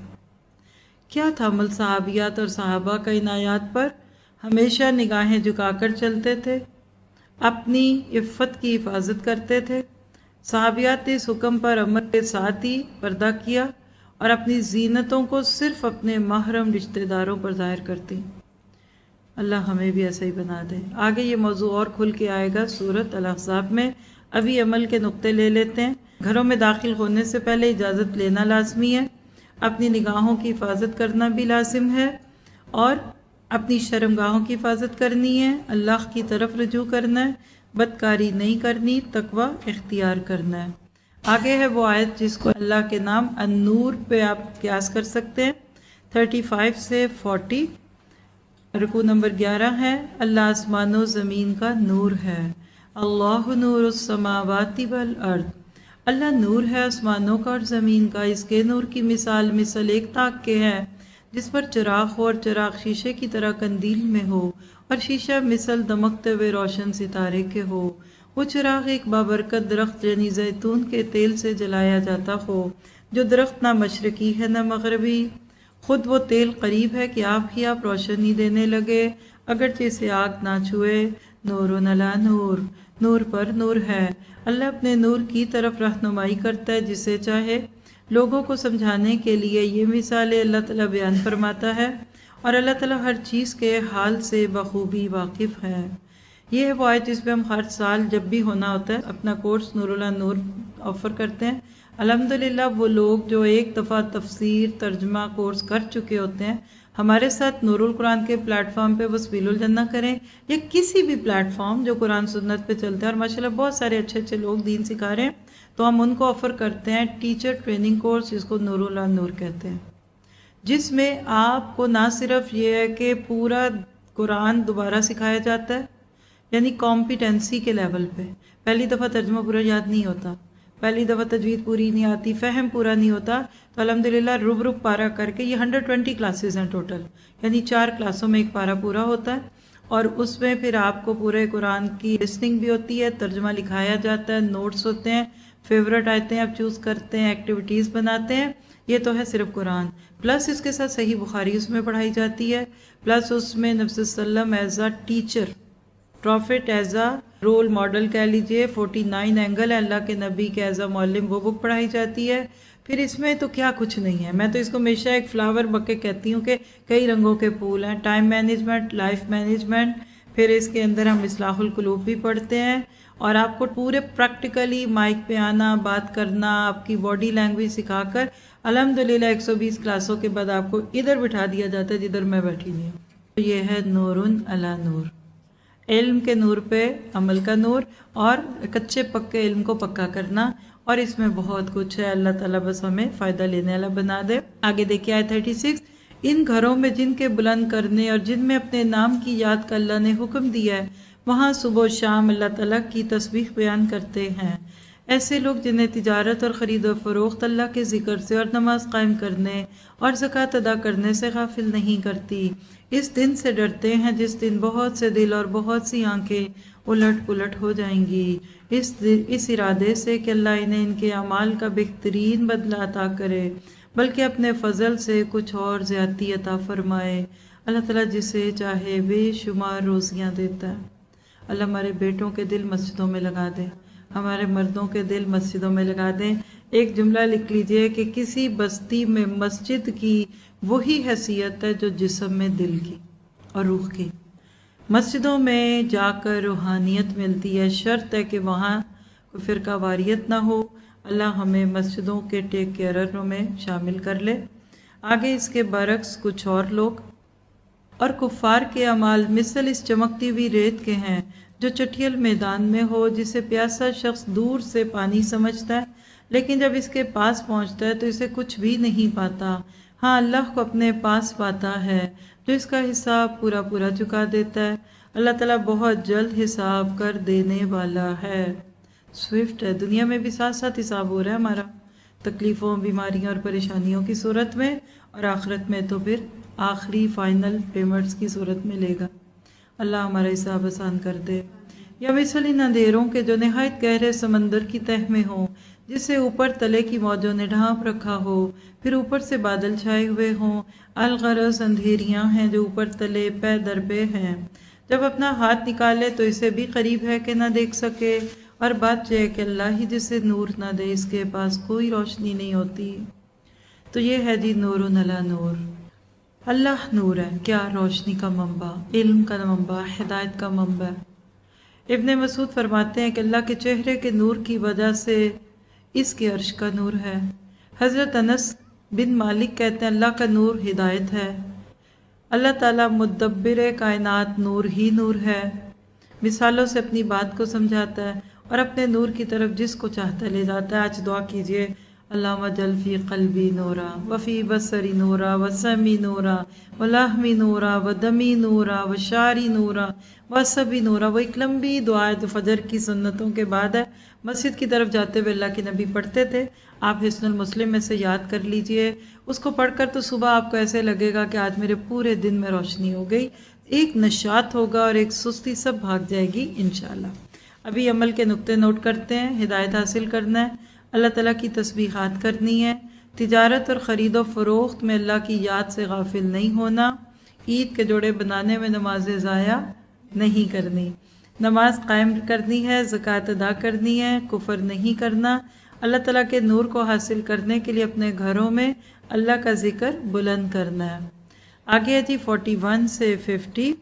کیا تھا عمل صحابیات اور صحابہ کا ان آیات پر؟ ہمیشہ نگاہیں جھکا کر چلتے تھے، اپنی عفت کی حفاظت کرتے تھے۔ صحابیات نے اس حکم پر عمل کے ساتھ ہی پردہ کیا اور اپنی زینتوں کو صرف اپنے محرم رشتہ داروں پر ظاہر کرتی۔ اللہ ہمیں بھی ایسا ہی بنا دے۔ آگے یہ موضوع اور کھل کے آئے گا سورۃ الاحزاب میں۔ ابھی عمل کے نقطے لے لیتے ہیں۔ گھروں میں داخل ہونے سے پہلے اجازت لینا لازمی ہے، اپنی نگاہوں کی حفاظت کرنا بھی لازم ہے اور اپنی شرمگاہوں کی حفاظت کرنی ہے، اللہ کی طرف رجوع کرنا ہے، بدکاری نہیں کرنی، تقوی اختیار کرنا ہے۔ آگے ہے وہ آیت جس کو اللہ کے نام النور پہ آپ قیاس کر سکتے ہیں، پینتیس سے چالیس۔ رکوع نمبر گیارہ ہے، اللہ آسمان و زمین کا نور ہے۔ اللہ نور السماوات والارض، اللہ نور ہے آسمانوں کا اور زمین کا۔ اس کے نور کی مثال مثل ایک تاک کے ہے جس پر چراغ ہو اور چراغ شیشے کی طرح قندیل میں ہو اور شیشہ مثل دمکتے ہوئے روشن ستارے کے ہو۔ وہ چراغ ایک بابرکت درخت یعنی زیتون کے تیل سے جلایا جاتا ہو، جو درخت نہ مشرقی ہے نہ مغربی، خود وہ تیل قریب ہے کہ آپ ہی آپ روشنی دینے لگے، اگرچہ اسے آگ نہ چھوئے۔ نور علی نور، نور پر نور ہے۔ اللہ اپنے نور کی طرف رہنمائی کرتا ہے جسے چاہے۔ لوگوں کو سمجھانے کے لیے یہ مثالیں اللہ تعالیٰ بیان فرماتا ہے اور اللہ تعالیٰ ہر چیز کے حال سے بخوبی واقف ہے۔ یہ ہے وہ آیت جس پہ ہم ہر سال جب بھی ہونا ہوتا ہے اپنا کورس نور علی نور آفر کرتے ہیں۔ الحمدللہ وہ لوگ جو ایک دفعہ تفسیر ترجمہ کورس کر چکے ہوتے ہیں ہمارے ساتھ نور القرآن کے پلیٹ فارم پہ وہ سبیل الجنہ کریں یا کسی بھی پلیٹ فارم جو قرآن سنت پہ چلتے ہیں، اور ماشاءاللہ بہت سارے اچھے اچھے لوگ دین سکھا رہے ہیں، تو ہم ان کو آفر کرتے ہیں ٹیچر ٹریننگ کورس جس کو نور علی نور کہتے ہیں، جس میں آپ کو نہ صرف یہ ہے کہ پورا قرآن دوبارہ سکھایا جاتا ہے، یعنی کمپیٹنسی کے لیول پہ۔ پہلی دفعہ ترجمہ پورا یاد نہیں ہوتا، پہلی دفعہ تجوید پوری نہیں آتی، فہم پورا نہیں ہوتا، تو الحمدللہ رب رب پارا کر کے یہ ہنڈریڈ ٹوینٹی کلاسز ہیں ٹوٹل، یعنی چار کلاسوں میں ایک پارا پورا ہوتا ہے اور اس میں پھر آپ کو پورے قرآن کی لسننگ بھی ہوتی ہے، ترجمہ لکھایا جاتا ہے، نوٹس ہوتے ہیں، فیورٹ آیتیں آپ چوز کرتے ہیں، ایکٹیویٹیز بناتے ہیں۔ یہ تو ہے صرف قرآن، پلس اس کے ساتھ صحیح بخاری اس میں پڑھائی جاتی ہے، پلس اس میں نبی صلی اللہ علیہ وسلم as a teacher, prophet as a role model کہہ لیجئے، فورٹی نائن اینگل ہے اللہ کے نبی کے ایز اے معلم، وہ بک پڑھائی جاتی ہے۔ پھر اس میں تو کیا کچھ نہیں ہے، میں تو اس کو ہمیشہ ایک فلاور بکے کہتی ہوں کہ کئی رنگوں کے پھول ہیں، ٹائم مینجمنٹ، لائف مینجمنٹ، پھر اس کے اندر ہم اصلاح القلوب بھی پڑھتے ہیں اور آپ کو پورے پریکٹیکلی مائک پہ آنا، بات کرنا، آپ کی باڈی لینگویج سکھا کر الحمدللہ ایک سو بیس کلاسوں کے بعد آپ کو ادھر بٹھا دیا جاتا ہے جدھر میں بیٹھی ہوئی ہوں۔ یہ ہے نور علی نور، علم کے نور پہ عمل کا نور اور کچے پکے علم کو پکا کرنا، اور اس میں بہت کچھ ہے۔ اللہ تعالیٰ بس ہمیں فائدہ لینے والا بنا دے۔ آگے دیکھیے آیت چھتیس، ان گھروں میں جن کے بلند کرنے اور جن میں اپنے نام کی یاد کا اللہ نے حکم دیا ہے، وہاں صبح و شام اللہ تعالیٰ کی تسبیح بیان کرتے ہیں۔ ایسے لوگ جنہیں تجارت اور خرید و فروخت اللہ کے ذکر سے اور نماز قائم کرنے اور زکوٰۃ ادا کرنے سے غافل نہیں کرتی، اس دن سے ڈرتے ہیں جس دن بہت سے دل اور بہت سی آنکھیں الٹ پلٹ ہو جائیں گی، اس اس ارادے سے کہ اللہ انہیں ان کے اعمال کا بہترین بدلہ عطا کرے، بلکہ اپنے فضل سے کچھ اور زیادتی عطا فرمائے۔ اللہ تعالیٰ جسے چاہے بے شمار روزیاں دیتا ہے۔ اللہ ہمارے بیٹوں کے دل مسجدوں میں لگا دے، ہمارے مردوں کے دل مسجدوں میں لگا دیں۔ ایک جملہ لکھ لیجئے کہ کسی بستی میں مسجد کی وہی حیثیت ہے جو جسم میں دل کی اور روح کی۔ مسجدوں میں جا کر روحانیت ملتی ہے، شرط ہے کہ وہاں کوئی فرقہ واریت نہ ہو۔ اللہ ہمیں مسجدوں کے ٹیک کیئرروں میں شامل کر لے۔ آگے اس کے برعکس کچھ اور لوگ اور کفار کے اعمال مثل اس چمکتی ہوئی ریت کے ہیں جو چٹھیل میدان میں ہو، جسے پیاسا شخص دور سے پانی سمجھتا ہے لیکن جب اس کے پاس پہنچتا ہے تو اسے کچھ بھی نہیں پاتا۔ ہاں، اللہ کو اپنے پاس پاتا ہے جو اس کا حساب پورا پورا چکا دیتا ہے۔ اللہ تعالیٰ بہت جلد حساب کر دینے والا ہے۔ سوئفٹ ہے، دنیا میں بھی ساتھ ساتھ حساب ہو رہا ہے ہمارا، تکلیفوں، بیماریوں اور پریشانیوں کی صورت میں، اور آخرت میں تو پھر آخری فائنل پیمنٹس کی صورت میں لے گا۔ اللہ ہمارا حساب آسان کر دے۔ یا مثل ان اندھیروں کے جو نہایت گہرے سمندر کی تہ میں ہوں، جسے اوپر تلے کی موجوں نے ڈھانپ رکھا ہو، پھر اوپر سے بادل چھائے ہوئے ہوں۔ الغرض اندھیریاں ہیں جو اوپر تلے پے در پے ہیں، جب اپنا ہاتھ نکالے تو اسے بھی قریب ہے کہ نہ دیکھ سکے، اور بات یہ ہے کہ اللہ ہی جسے نور نہ دے اس کے پاس کوئی روشنی نہیں ہوتی۔ تو یہ ہے جی نور علی نور۔ اللہ نور ہے، کیا روشنی کا منبع، علم کا منبع، ہدایت کا منبع۔ ابن مسعود فرماتے ہیں کہ اللہ کے چہرے کے نور کی وجہ سے اس کے عرش کا نور ہے۔ حضرت انس بن مالک کہتے ہیں اللہ کا نور ہدایت ہے۔ اللہ تعالیٰ مدبر کائنات نور ہی نور ہے، مثالوں سے اپنی بات کو سمجھاتا ہے اور اپنے نور کی طرف جس کو چاہتا لے جاتا ہے۔ آج دعا کیجئے، اللہم اجعل فی قلبی نورا وفی بصری نورا وسمعی نورا ولحمی نورا ودمی نورا وشعری نورا وعصبی نورا۔ وہ ایک لمبی دعا ہے جو فجر کی سنتوں کے بعد ہے، مسجد کی طرف جاتے ہوئے اللہ کے نبی پڑھتے تھے۔ آپ حسن المسلم میں سے یاد کر لیجئے، اس کو پڑھ کر تو صبح آپ کو ایسے لگے گا کہ آج میرے پورے دن میں روشنی ہو گئی، ایک نشاط ہوگا اور ایک سستی سب بھاگ جائے گی انشاءاللہ۔ ابھی عمل کے نقطے نوٹ کرتے ہیں۔ ہدایت حاصل کرنا ہے، اللہ تعالیٰ کی تسبیحات کرنی ہے، تجارت اور خرید و فروخت میں اللہ کی یاد سے غافل نہیں ہونا، عید کے جوڑے بنانے میں نمازیں ضائع نہیں کرنی، نماز قائم کرنی ہے، زکوٰۃ ادا کرنی ہے، کفر نہیں کرنا، اللہ تعالیٰ کے نور کو حاصل کرنے کے لیے اپنے گھروں میں اللہ کا ذکر بلند کرنا ہے۔ آگے ہے جی فورٹی ون سے ففٹی۔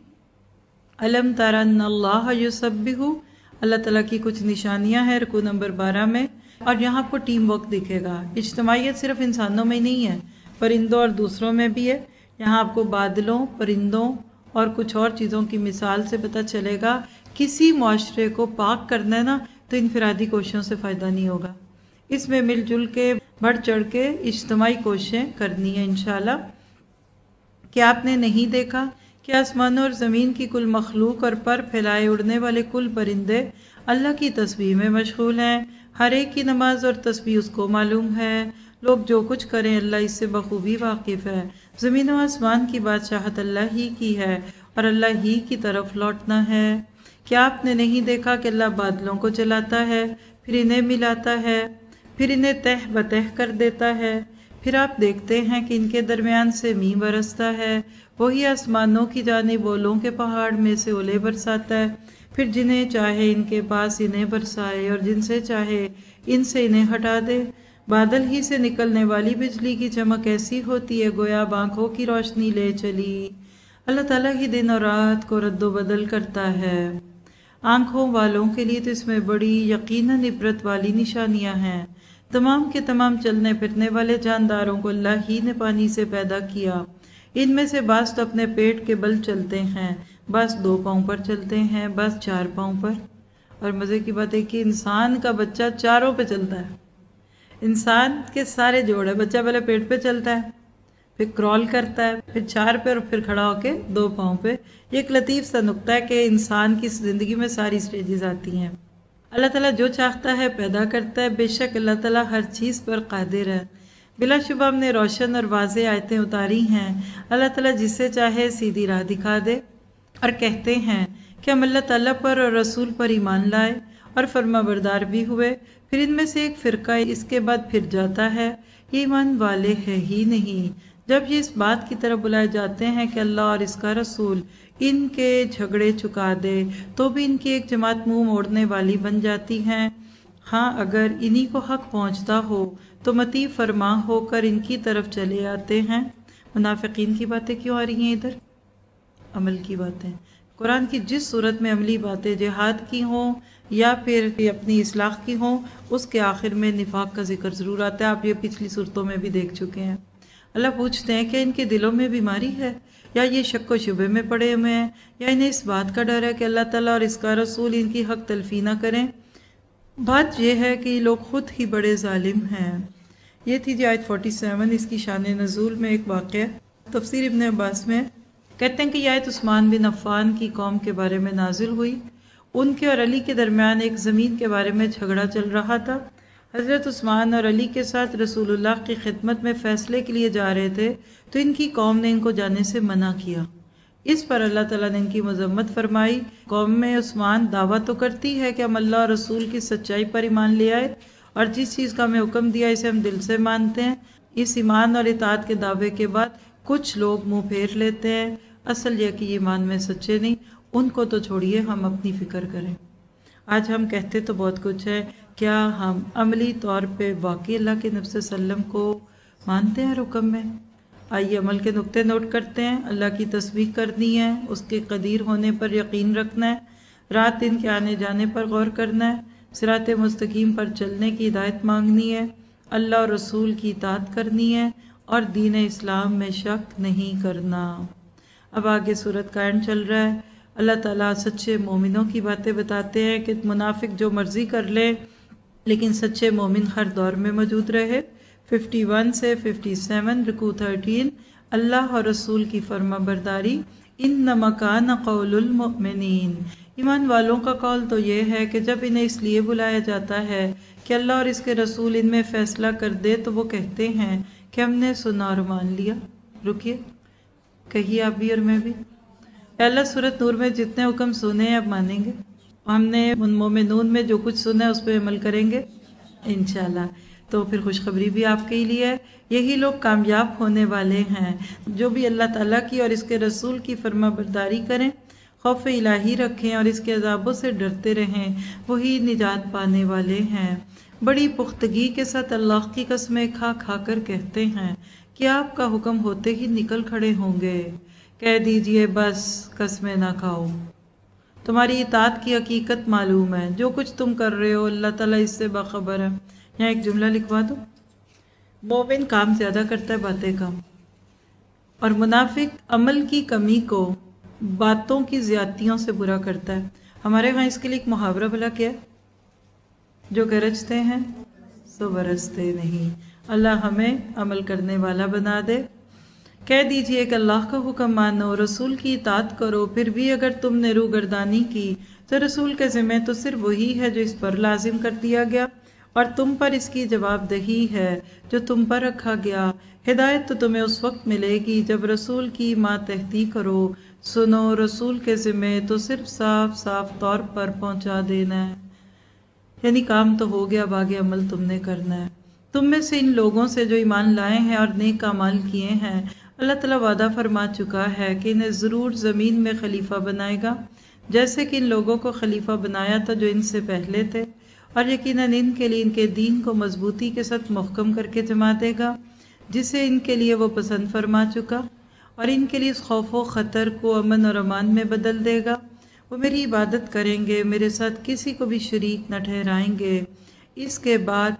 علم ترن اللہ یسبح، اللہ تعالیٰ کی کچھ نشانیاں ہیں رکوع نمبر بارہ میں، اور یہاں آپ کو ٹیم ورک دکھے گا۔ اجتماعیت صرف انسانوں میں نہیں ہے، پرندوں اور دوسروں میں بھی ہے۔ یہاں آپ کو بادلوں، پرندوں اور کچھ اور چیزوں کی مثال سے پتہ چلے گا کسی معاشرے کو پاک کرنا ہے نا تو انفرادی کوششوں سے فائدہ نہیں ہوگا، اس میں مل جل کے بڑھ چڑھ کے اجتماعی کوششیں کرنی ہیں انشاءاللہ۔ کیا آپ نے نہیں دیکھا کہ آسمانوں اور زمین کی کل مخلوق اور پر پھیلائے اڑنے والے کل پرندے اللہ کی تسبیح میں مشغول ہیں، ہر ایک کی نماز اور تسبیح اس کو معلوم ہے، لوگ جو کچھ کریں اللہ اس سے بخوبی واقف ہے۔ زمین و آسمان کی بادشاہت اللہ ہی کی ہے اور اللہ ہی کی طرف لوٹنا ہے۔ کیا آپ نے نہیں دیکھا کہ اللہ بادلوں کو چلاتا ہے، پھر انہیں ملاتا ہے، پھر انہیں تہ بتہ کر دیتا ہے، پھر آپ دیکھتے ہیں کہ ان کے درمیان سے میਂہ برستا ہے، وہی آسمانوں کی جانب اولوں کے پہاڑ میں سے اولے برساتا ہے، پھر جنہیں چاہے ان کے پاس انہیں برسائے اور جن سے چاہے ان سے انہیں ہٹا دے۔ بادل ہی سے نکلنے والی بجلی کی چمک ایسی ہوتی ہے گویا آنکھوں کی روشنی لے چلی۔ اللہ تعالیٰ ہی دن اور رات کو رد و بدل کرتا ہے۔ آنکھوں والوں کے لیے تو اس میں بڑی یقیناً عبرت والی نشانیاں ہیں۔ تمام کے تمام چلنے پھرنے والے جانداروں کو اللہ ہی نے پانی سے پیدا کیا، ان میں سے بعض تو اپنے پیٹ کے بل چلتے ہیں، بعض دو پاؤں پر چلتے ہیں، بعض چار پاؤں پر، اور مزے کی بات ہے کہ انسان کا بچہ چاروں پہ چلتا ہے۔ انسان کے سارے جوڑ ہے، بچہ پہلے پیٹ پہ چلتا ہے، پھر کرال کرتا ہے، پھر چار پہ اور پھر کھڑا ہو کے دو پاؤں پہ۔ یہ ایک لطیف سا نقطہ ہے کہ انسان کی زندگی میں ساری سٹیجز آتی ہیں۔ اللہ تعالیٰ جو چاہتا ہے پیدا کرتا ہے، بے شک اللہ تعالیٰ ہر چیز پر قادر ہے۔ بلا شبہ ہم نے روشن اور واضح آیتیں اتاری ہیں۔ اللہ تعالیٰ جسے چاہے سیدھی راہ دکھا دے، اور کہتے ہیں کہ ہم اللہ تعالیٰ پر اور رسول پر ایمان لائے اور فرما بردار بھی ہوئے، پھر ان میں سے ایک فرقہ اس کے بعد پھر جاتا ہے، یہ ایمان والے ہے ہی نہیں۔ جب یہ اس بات کی طرف بلائے جاتے ہیں کہ اللہ اور اس کا رسول ان کے جھگڑے چکا دے، تو بھی ان کی ایک جماعت منہ موڑنے والی بن جاتی ہیں۔ ہاں، اگر انہی کو حق پہنچتا ہو تو مطیع فرما ہو کر ان کی طرف چلے آتے ہیں۔ منافقین کی باتیں کیوں آ رہی ہیں ادھر؟ عمل کی باتیں۔ قرآن کی جس صورت میں عملی باتیں جہاد کی ہوں یا پھر اپنی اصلاح کی ہوں، اس کے آخر میں نفاق کا ذکر ضرور آتا ہے۔ آپ یہ پچھلی صورتوں میں بھی دیکھ چکے ہیں۔ اللہ پوچھتے ہیں کہ ان کے دلوں میں بیماری ہے یا یہ شک و شبے میں پڑے ہوئے ہیں یا انہیں اس بات کا ڈر ہے کہ اللہ تعالیٰ اور اس کا رسول ان کی حق تلفی نہ کریں۔ بات یہ ہے کہ یہ لوگ خود ہی بڑے ظالم ہیں۔ یہ تھی جی آیت سینتالیس، اس کی شان نزول میں ایک واقعہ تفسیر ابن عباس میں کہتے ہیں کہ یہ آیت عثمان بن عفان کی قوم کے بارے میں نازل ہوئی۔ ان کے اور علی کے درمیان ایک زمین کے بارے میں جھگڑا چل رہا تھا۔ حضرت عثمان اور علی کے ساتھ رسول اللہ کی خدمت میں فیصلے کے لیے جا رہے تھے تو ان کی قوم نے ان کو جانے سے منع کیا۔ اس پر اللہ تعالیٰ نے ان کی مذمت فرمائی۔ قوم میں عثمان دعویٰ تو کرتی ہے کہ ہم اللہ اور رسول کی سچائی پر ایمان لے آئے اور جس چیز کا ہمیں حکم دیا اسے ہم دل سے مانتے ہیں۔ اس ایمان اور اطاعت کے دعوے کے بعد کچھ لوگ منہ پھیر لیتے ہیں۔ اصل یہ کہ یہ ایمان میں سچے نہیں، ان کو تو چھوڑیے، ہم اپنی فکر کریں۔ آج ہم کہتے تو بہت کچھ ہے، کیا ہم عملی طور پہ واقعی اللہ کے نبی صلی اللہ علیہ وسلم کو مانتے ہیں حکم میں؟ آئیے عمل کے نقطے نوٹ کرتے ہیں۔ اللہ کی تسبیح کرنی ہے، اس کے قدیر ہونے پر یقین رکھنا ہے، رات دن کے آنے جانے پر غور کرنا ہے، صراط مستقیم پر چلنے کی ہدایت مانگنی ہے، اللہ اور رسول کی اطاعت کرنی ہے اور دین اسلام میں شک نہیں کرنا۔ اب آگے سورت کا اینڈ چل رہا ہے۔ اللہ تعالیٰ سچے مومنوں کی باتیں بتاتے ہیں کہ منافق جو مرضی کر لے لیکن سچے مومن ہر دور میں موجود رہے۔ اکیاون سے سیون رکوع تھرٹین، اللہ اور رسول کی فرما برداری، انما کان قول المؤمنین، ایمان والوں کا قول تو یہ ہے کہ جب انہیں اس لیے بلایا جاتا ہے کہ اللہ اور اس کے رسول ان میں فیصلہ کر دے تو وہ کہتے ہیں کہ ہم نے سنا اور مان لیا۔ رکیے، کہیے آپ بھی اور میں بھی، اللہ سورت نور میں جتنے حکم سنے ہیں اب مانیں گے، ہم نے ان مومنون میں جو کچھ سنا ہے اس پہ عمل کریں گے انشاءاللہ۔ تو پھر خوشخبری بھی آپ کے لیے ہے، یہی لوگ کامیاب ہونے والے ہیں جو بھی اللہ تعالیٰ کی اور اس کے رسول کی فرما برداری کریں، خوف الہی رکھیں اور اس کے عذابوں سے ڈرتے رہیں، وہی نجات پانے والے ہیں۔ بڑی پختگی کے ساتھ اللہ کی قسمیں کھا کھا کر کہتے ہیں کہ آپ کا حکم ہوتے ہی نکل کھڑے ہوں گے۔ کہہ دیجئے بس قسمیں نہ کھاؤ، تمہاری اطاعت کی حقیقت معلوم ہے، جو کچھ تم کر رہے ہو اللہ تعالیٰ اس سے باخبر ہے۔ یہاں ایک جملہ لکھوا دو، مومن کام زیادہ کرتا ہے باتیں کم، اور منافق عمل کی کمی کو باتوں کی زیادتیوں سے برا کرتا ہے۔ ہمارے ہاں اس کے لیے ایک محاورہ بھلا کیا ہے، جو گرجتے ہیں سو برستے نہیں۔ اللہ ہمیں عمل کرنے والا بنا دے۔ کہہ دیجئے کہ اللہ کا حکم مانو، رسول کی اطاعت کرو، پھر بھی اگر تم نے روگردانی کی تو رسول کے ذمہ تو صرف وہی ہے جو اس پر لازم کر دیا گیا، اور تم پر اس کی جواب دہی ہے جو تم پر رکھا گیا۔ ہدایت تو تمہیں اس وقت ملے گی جب رسول کی ماتحتی کرو۔ سنو، رسول کے ذمہ تو صرف صاف صاف طور پر پہنچا دینا ہے، یعنی کام تو ہو گیا، اب آگے عمل تم نے کرنا ہے۔ تم میں سے ان لوگوں سے جو ایمان لائے ہیں اور نیک اعمال کیے ہیں، اللہ تعالیٰ وعدہ فرما چکا ہے کہ انہیں ضرور زمین میں خلیفہ بنائے گا، جیسے کہ ان لوگوں کو خلیفہ بنایا تھا جو ان سے پہلے تھے، اور یقیناً ان کے لیے ان کے دین کو مضبوطی کے ساتھ محکم کر کے جما دے گا جسے ان کے لیے وہ پسند فرما چکا، اور ان کے لیے اس خوف و خطر کو امن اور امان میں بدل دے گا۔ وہ میری عبادت کریں گے، میرے ساتھ کسی کو بھی شریک نہ ٹھہرائیں گے۔ اس کے بعد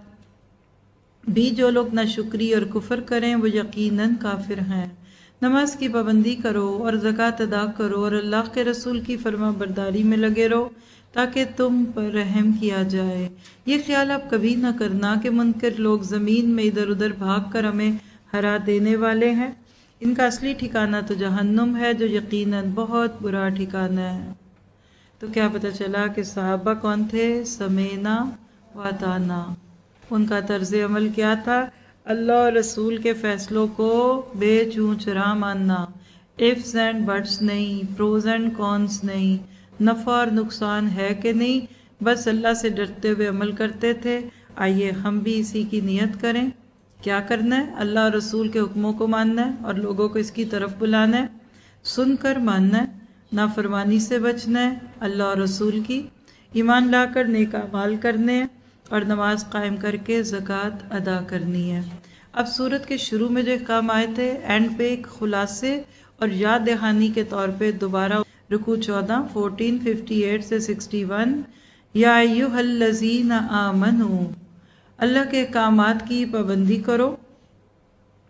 بھی جو لوگ ناشکری اور کفر کریں وہ یقیناً کافر ہیں۔ نماز کی پابندی کرو اور زکوٰۃ ادا کرو اور اللہ کے رسول کی فرما برداری میں لگے رہو تاکہ تم پر رحم کیا جائے۔ یہ خیال آپ کبھی نہ کرنا کہ منکر لوگ زمین میں ادھر ادھر بھاگ کر ہمیں ہرا دینے والے ہیں، ان کا اصلی ٹھکانہ تو جہنم ہے جو یقیناً بہت برا ٹھکانہ ہے۔ تو کیا پتہ چلا کہ صحابہ کون تھے؟ سمینا و اطعنا۔ ان کا طرز عمل کیا تھا؟ اللہ اور رسول کے فیصلوں کو بے چوں چرا ماننا، ifs اینڈ بٹس نہیں، پروز اینڈ کونس نہیں، نفع اور نقصان ہے کہ نہیں، بس اللہ سے ڈرتے ہوئے عمل کرتے تھے۔ آئیے ہم بھی اسی کی نیت کریں۔ کیا کرنا ہے؟ اللہ اور رسول کے حکموں کو ماننا ہے اور لوگوں کو اس کی طرف بلانا ہے، سن کر ماننا ہے، نافرمانی سے بچنا ہے، اللہ اور رسول کی ایمان لا کر نیک اعمال کرنے ہیں اور نماز قائم کر کے زکوٰۃ ادا کرنی ہے۔ اب سورت کے شروع میں جو احکام آئے تھے، اینڈ پہ ایک خلاصے اور یاد دہانی کے طور پہ دوبارہ رکوع چودہ فورٹین ففٹی ایٹ سے سکسٹی ون، یا ایھا الذین آمنوا، اللہ کے احکامات کی پابندی کرو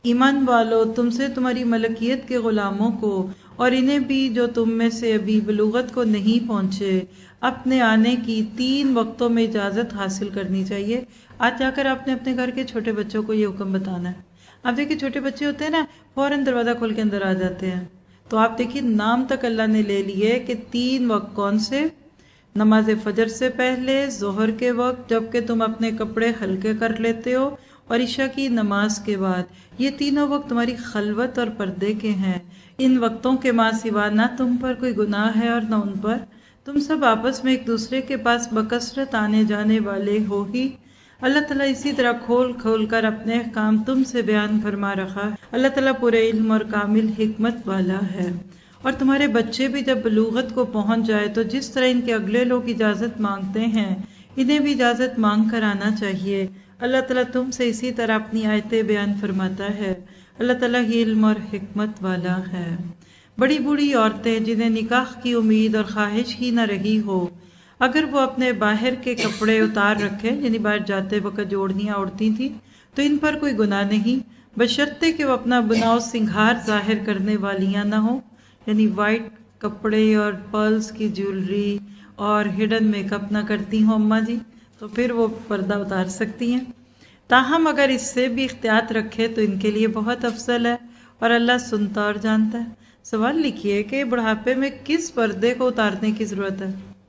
ایمان والو تم سے تمہاری ملکیت کے غلاموں کو اور انہیں بھی جو تم میں سے ابھی بلوغت کو نہیں پہنچے اپنے آنے کی تین وقتوں میں اجازت حاصل کرنی چاہیے۔ آج جا کر آپ نے اپنے گھر کے چھوٹے بچوں کو یہ حکم بتانا ہے۔ آپ دیکھیے چھوٹے بچے ہوتے ہیں نا، فوراً دروازہ کھول کے اندر آ جاتے ہیں، تو آپ دیکھیے نام تک اللہ نے لے لیے کہ تین وقت کون سے؟ نماز فجر سے پہلے، ظہر کے وقت جبکہ تم اپنے کپڑے ہلکے کر لیتے ہو، اور عشاء کی نماز کے بعد۔ یہ تینوں وقت تمہاری خلوت اور پردے کے ہیں۔ ان وقتوں کے ماں سوا نہ تم پر کوئی گناہ ہے اور نہ ان پر۔ تم سب آپس میں ایک دوسرے کے پاس بکثرت آنے جانے والے ہو ہی۔ اللہ تعالیٰ اسی طرح کھول کھول کر اپنے احکام تم سے بیان فرما رہا ہے۔ اللہ تعالیٰ پورے علم اور کامل حکمت والا ہے۔ اور تمہارے بچے بھی جب بلوغت کو پہنچ جائے تو جس طرح ان کے اگلے لوگ اجازت مانگتے ہیں انہیں بھی اجازت مانگ کر آنا چاہیے۔ اللہ تعالیٰ تم سے اسی طرح اپنی آیتیں بیان فرماتا ہے۔ اللہ تعالیٰ ہی علم اور حکمت والا ہے۔ بڑی بوڑھی عورتیں جنہیں نکاح کی امید اور خواہش ہی نہ رہی ہو، اگر وہ اپنے باہر کے کپڑے اتار رکھیں، یعنی باہر جاتے وقت جو اوڑھنیاں اوڑھتی تھیں، تو ان پر کوئی گناہ نہیں، بشرطے کہ وہ اپنا بناؤ سنگھار ظاہر کرنے والیاں نہ ہوں، یعنی وائٹ کپڑے اور پرلز کی جیولری اور ہڈن میک اپ نہ کرتی ہوں اماں جی، تو پھر وہ پردہ اتار سکتی ہیں۔ تاہم اگر اس سے بھی احتیاط رکھے تو ان کے لیے بہت افضل ہے، اور اللہ سنتا اور جانتا ہے۔ سوال لکھیے کہ بڑھاپے میں کس پردے کو اتارنے کی ضرورت ہے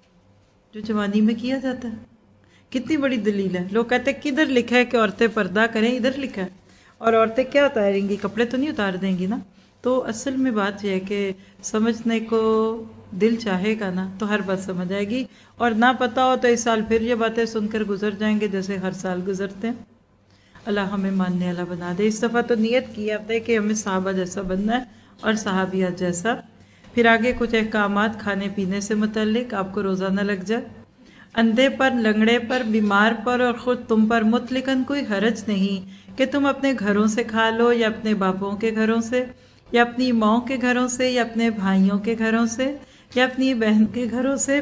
جو جوانی میں کیا جاتا ہے؟ کتنی بڑی دلیل ہے۔ لوگ کہتے ہیں کدھر لکھا ہے کہ عورتیں پردہ کریں؟ ادھر لکھا ہے۔ اور عورتیں کیا اتاریں گی؟ کپڑے تو نہیں اتار دیں گی نا۔ تو اصل میں بات یہ ہے کہ سمجھنے کو دل چاہے گا نا تو ہر بات سمجھ آئے گی، اور نہ پتا ہو تو اس سال پھر یہ باتیں سن کر گزر جائیں گے جیسے ہر سال گزرتے ہیں۔ اللہ ہمیں ماننے والا بنا دے۔ اس دفعہ تو نیت کی ہے کہ ہمیں صحابہ جیسا بننا ہے اور صحابیات جیسا۔ پھر آگے کچھ احکامات کھانے پینے سے متعلق، آپ کو روزہ نہ لگ جائے۔ اندھے پر، لنگڑے پر، بیمار پر اور خود تم پر مطلقاً کوئی حرج نہیں کہ تم اپنے گھروں سے کھا لو، یا اپنے باپوں کے گھروں سے، یا اپنی ماؤں کے گھروں سے، یا اپنے بھائیوں کے گھروں سے، یا اپنی بہن کے گھروں سے،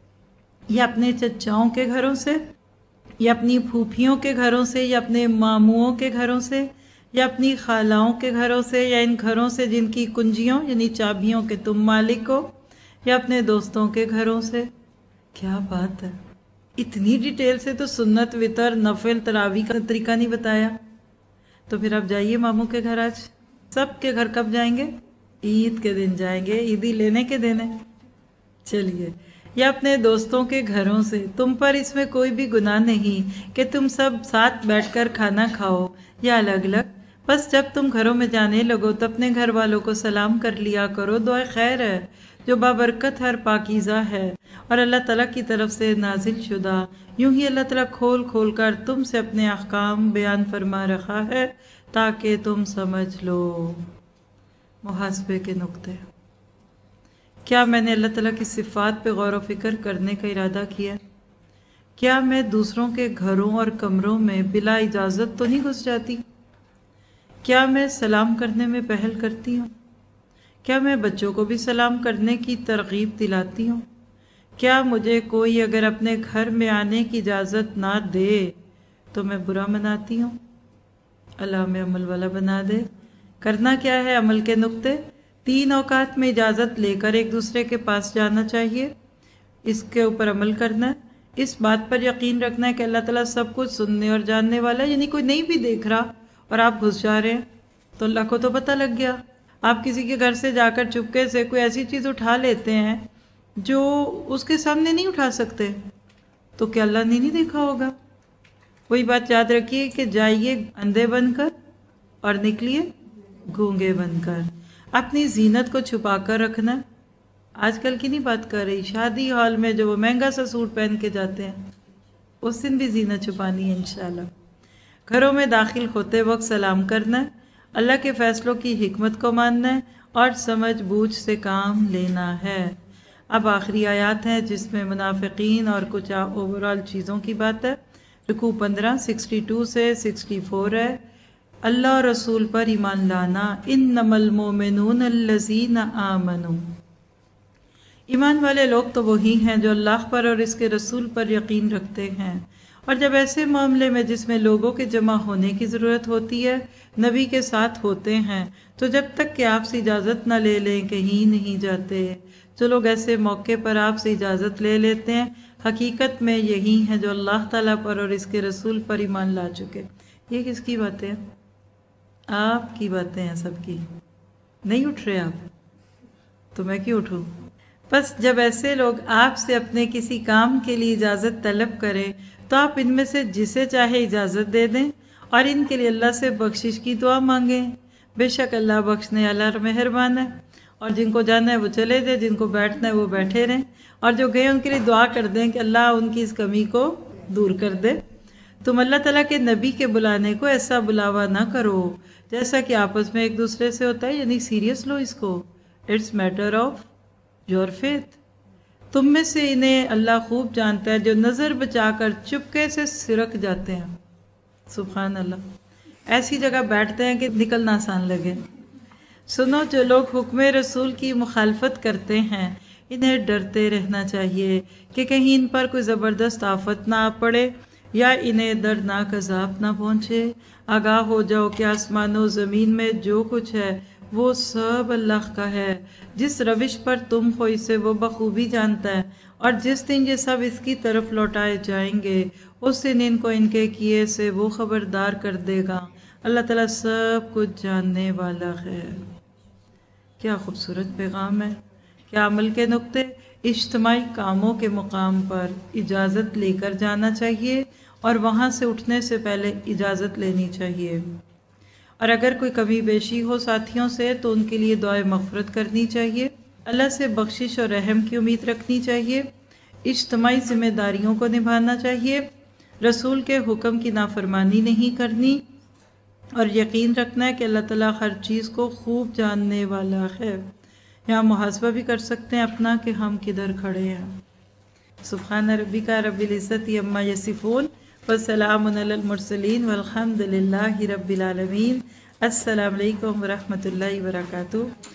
یا اپنے چچاؤں کے گھروں سے، یا اپنی پھوپھیوں کے گھروں سے، یا اپنے ماموؤں کے گھروں سے، یا اپنی خالاؤں کے گھروں سے، یا ان گھروں سے جن کی کنجیوں یعنی چابیوں کے تم مالک ہو، یا اپنے دوستوں کے گھروں سے۔ کیا بات ہے! اتنی ڈیٹیل سے تو سنت، وطر، نفل، تراویح کا طریقہ نہیں بتایا۔ تو پھر آپ جائیے ماموں کے گھر۔ آج سب کے گھر کب جائیں گے؟ عید کے دن جائیں گے، عیدی لینے کے دن ہے۔ چلیے، یا اپنے دوستوں کے گھروں سے۔ تم پر اس میں کوئی بھی گناہ نہیں کہ تم سب ساتھ بیٹھ کر کھانا کھاؤ یا الگ الگ۔ بس جب تم گھروں میں جانے لگو تو اپنے گھر والوں کو سلام کر لیا کرو۔ دعا خیر ہے جو بابرکت ہر پاکیزہ ہے اور اللہ تعالیٰ کی طرف سے نازل شدہ۔ یوں ہی اللہ تعالیٰ کھول کھول کر تم سے اپنے احکام بیان فرما رہا ہے تاکہ تم سمجھ لو۔ محاسبے کے نقطے۔ کیا میں نے اللہ تعالیٰ کی صفات پہ غور و فکر کرنے کا ارادہ کیا؟ کیا میں دوسروں کے گھروں اور کمروں میں بلا اجازت تو نہیں گھس جاتی؟ کیا میں سلام کرنے میں پہل کرتی ہوں؟ کیا میں بچوں کو بھی سلام کرنے کی ترغیب دلاتی ہوں؟ کیا مجھے کوئی اگر اپنے گھر میں آنے کی اجازت نہ دے تو میں برا مناتی ہوں؟ اللہ ہمیں عمل والا بنا دے۔ کرنا کیا ہے؟ عمل کے نقطے۔ تین اوقات میں اجازت لے کر ایک دوسرے کے پاس جانا چاہیے، اس کے اوپر عمل کرنا ہے۔ اس بات پر یقین رکھنا ہے کہ اللہ تعالیٰ سب کچھ سننے اور جاننے والا ہے، یعنی کوئی نہیں بھی دیکھ رہا اور آپ گھس جا رہے ہیں تو اللہ کو تو پتہ لگ گیا۔ آپ کسی کے گھر سے جا کر چپکے سے کوئی ایسی چیز اٹھا لیتے ہیں جو اس کے سامنے نہیں اٹھا سکتے، تو کیا اللہ نے نہیں دیکھا ہوگا؟ وہی بات یاد رکھیے کہ جائیے اندھے بن کر اور نکلیے گونگے بن کر۔ اپنی زینت کو چھپا کر رکھنا۔ آج کل کی نہیں بات کر رہی، شادی ہال میں جو وہ مہنگا سا سوٹ پہن کے جاتے ہیں اس دن بھی زینت چھپانی ہے انشاءاللہ۔ گھروں میں داخل ہوتے وقت سلام کرنا ہے، اللہ کے فیصلوں کی حکمت کو ماننا ہے اور سمجھ بوجھ سے کام لینا ہے۔ اب آخری آیات ہیں جس میں منافقین اور کچھ اوورال چیزوں کی بات ہے۔ رکوع پندرہ سکسٹی ٹو سے سکسٹی فور ہے۔ اللہ اور رسول پر ایمان لانا۔ انما المؤمنون الذین آمنوا، ایمان والے لوگ تو وہی ہیں جو اللہ پر اور اس کے رسول پر یقین رکھتے ہیں اور جب ایسے معاملے میں جس میں لوگوں کے جمع ہونے کی ضرورت ہوتی ہے نبی کے ساتھ ہوتے ہیں تو جب تک کہ آپ سے اجازت نہ لے لیں کہیں نہیں جاتے۔ جو لوگ ایسے موقع پر آپ سے اجازت لے لیتے ہیں حقیقت میں یہی ہیں جو اللہ تعالیٰ پر اور اس کے رسول پر ایمان لا چکے۔ یہ کس کی باتیں ہیں؟ آپ کی باتیں ہیں سب کی۔ نہیں اٹھ رہے آپ تو میں کیوں اٹھوں؟ بس جب ایسے لوگ آپ سے اپنے کسی کام کے لیے اجازت طلب کریں تو آپ ان میں سے جسے چاہے اجازت دے دیں اور ان کے لیے اللہ سے بخشش کی دعا مانگیں۔ بے شک اللہ بخشنے والا اور مہربان ہے۔ اور جن کو جانا ہے وہ چلے جائیں، جن کو بیٹھنا ہے وہ بیٹھے رہیں، اور جو گئے ان کے لیے دعا کر دیں کہ اللہ ان کی اس کمی کو دور کر دے۔ تم اللہ تعالیٰ کے نبی کے بلانے کو ایسا بلاوا نہ کرو جیسا کہ آپس میں ایک دوسرے سے ہوتا ہے، یعنی سیریس لو اس کو۔ It's matter of your faith. تم میں سے انہیں اللہ خوب جانتا ہے جو نظر بچا کر چپکے سے سرک جاتے ہیں۔ سبحان اللہ، ایسی جگہ بیٹھتے ہیں کہ نکلنا آسان لگے۔ سنو، جو لوگ حکم رسول کی مخالفت کرتے ہیں انہیں ڈرتے رہنا چاہیے کہ کہیں ان پر کوئی زبردست آفت نہ آ پڑے یا انہیں دردناک عذاب نہ پہنچے۔ آگاہ ہو جاؤ کہ آسمان و زمین میں جو کچھ ہے وہ سب اللہ کا ہے۔ جس روش پر تم ہو اسے وہ بخوبی جانتا ہے، اور جس دن یہ سب اس کی طرف لوٹائے جائیں گے اس دن ان کو ان کے کیے سے وہ خبردار کر دے گا۔ اللہ تعالیٰ سب کچھ جاننے والا ہے۔ کیا خوبصورت پیغام ہے! کیا عمل کے نقطے! اجتماعی کاموں کے مقام پر اجازت لے کر جانا چاہیے اور وہاں سے اٹھنے سے پہلے اجازت لینی چاہیے، اور اگر کوئی کمی بیشی ہو ساتھیوں سے تو ان کے لیے دعائے مغفرت کرنی چاہیے، اللہ سے بخشش اور رحم کی امید رکھنی چاہیے، اجتماعی ذمہ داریوں کو نبھانا چاہیے، رسول کے حکم کی نافرمانی نہیں کرنی، اور یقین رکھنا ہے کہ اللہ تعالیٰ ہر چیز کو خوب جاننے والا ہے۔ یہاں محاسبہ بھی کر سکتے ہیں اپنا کہ ہم کدھر کھڑے ہیں۔ سبحان ربک رب العزت عما یصفون وسلام علی المرسلین والحمد للہ رب العالمین۔ السلام علیکم ورحمۃ اللہ وبرکاتہ۔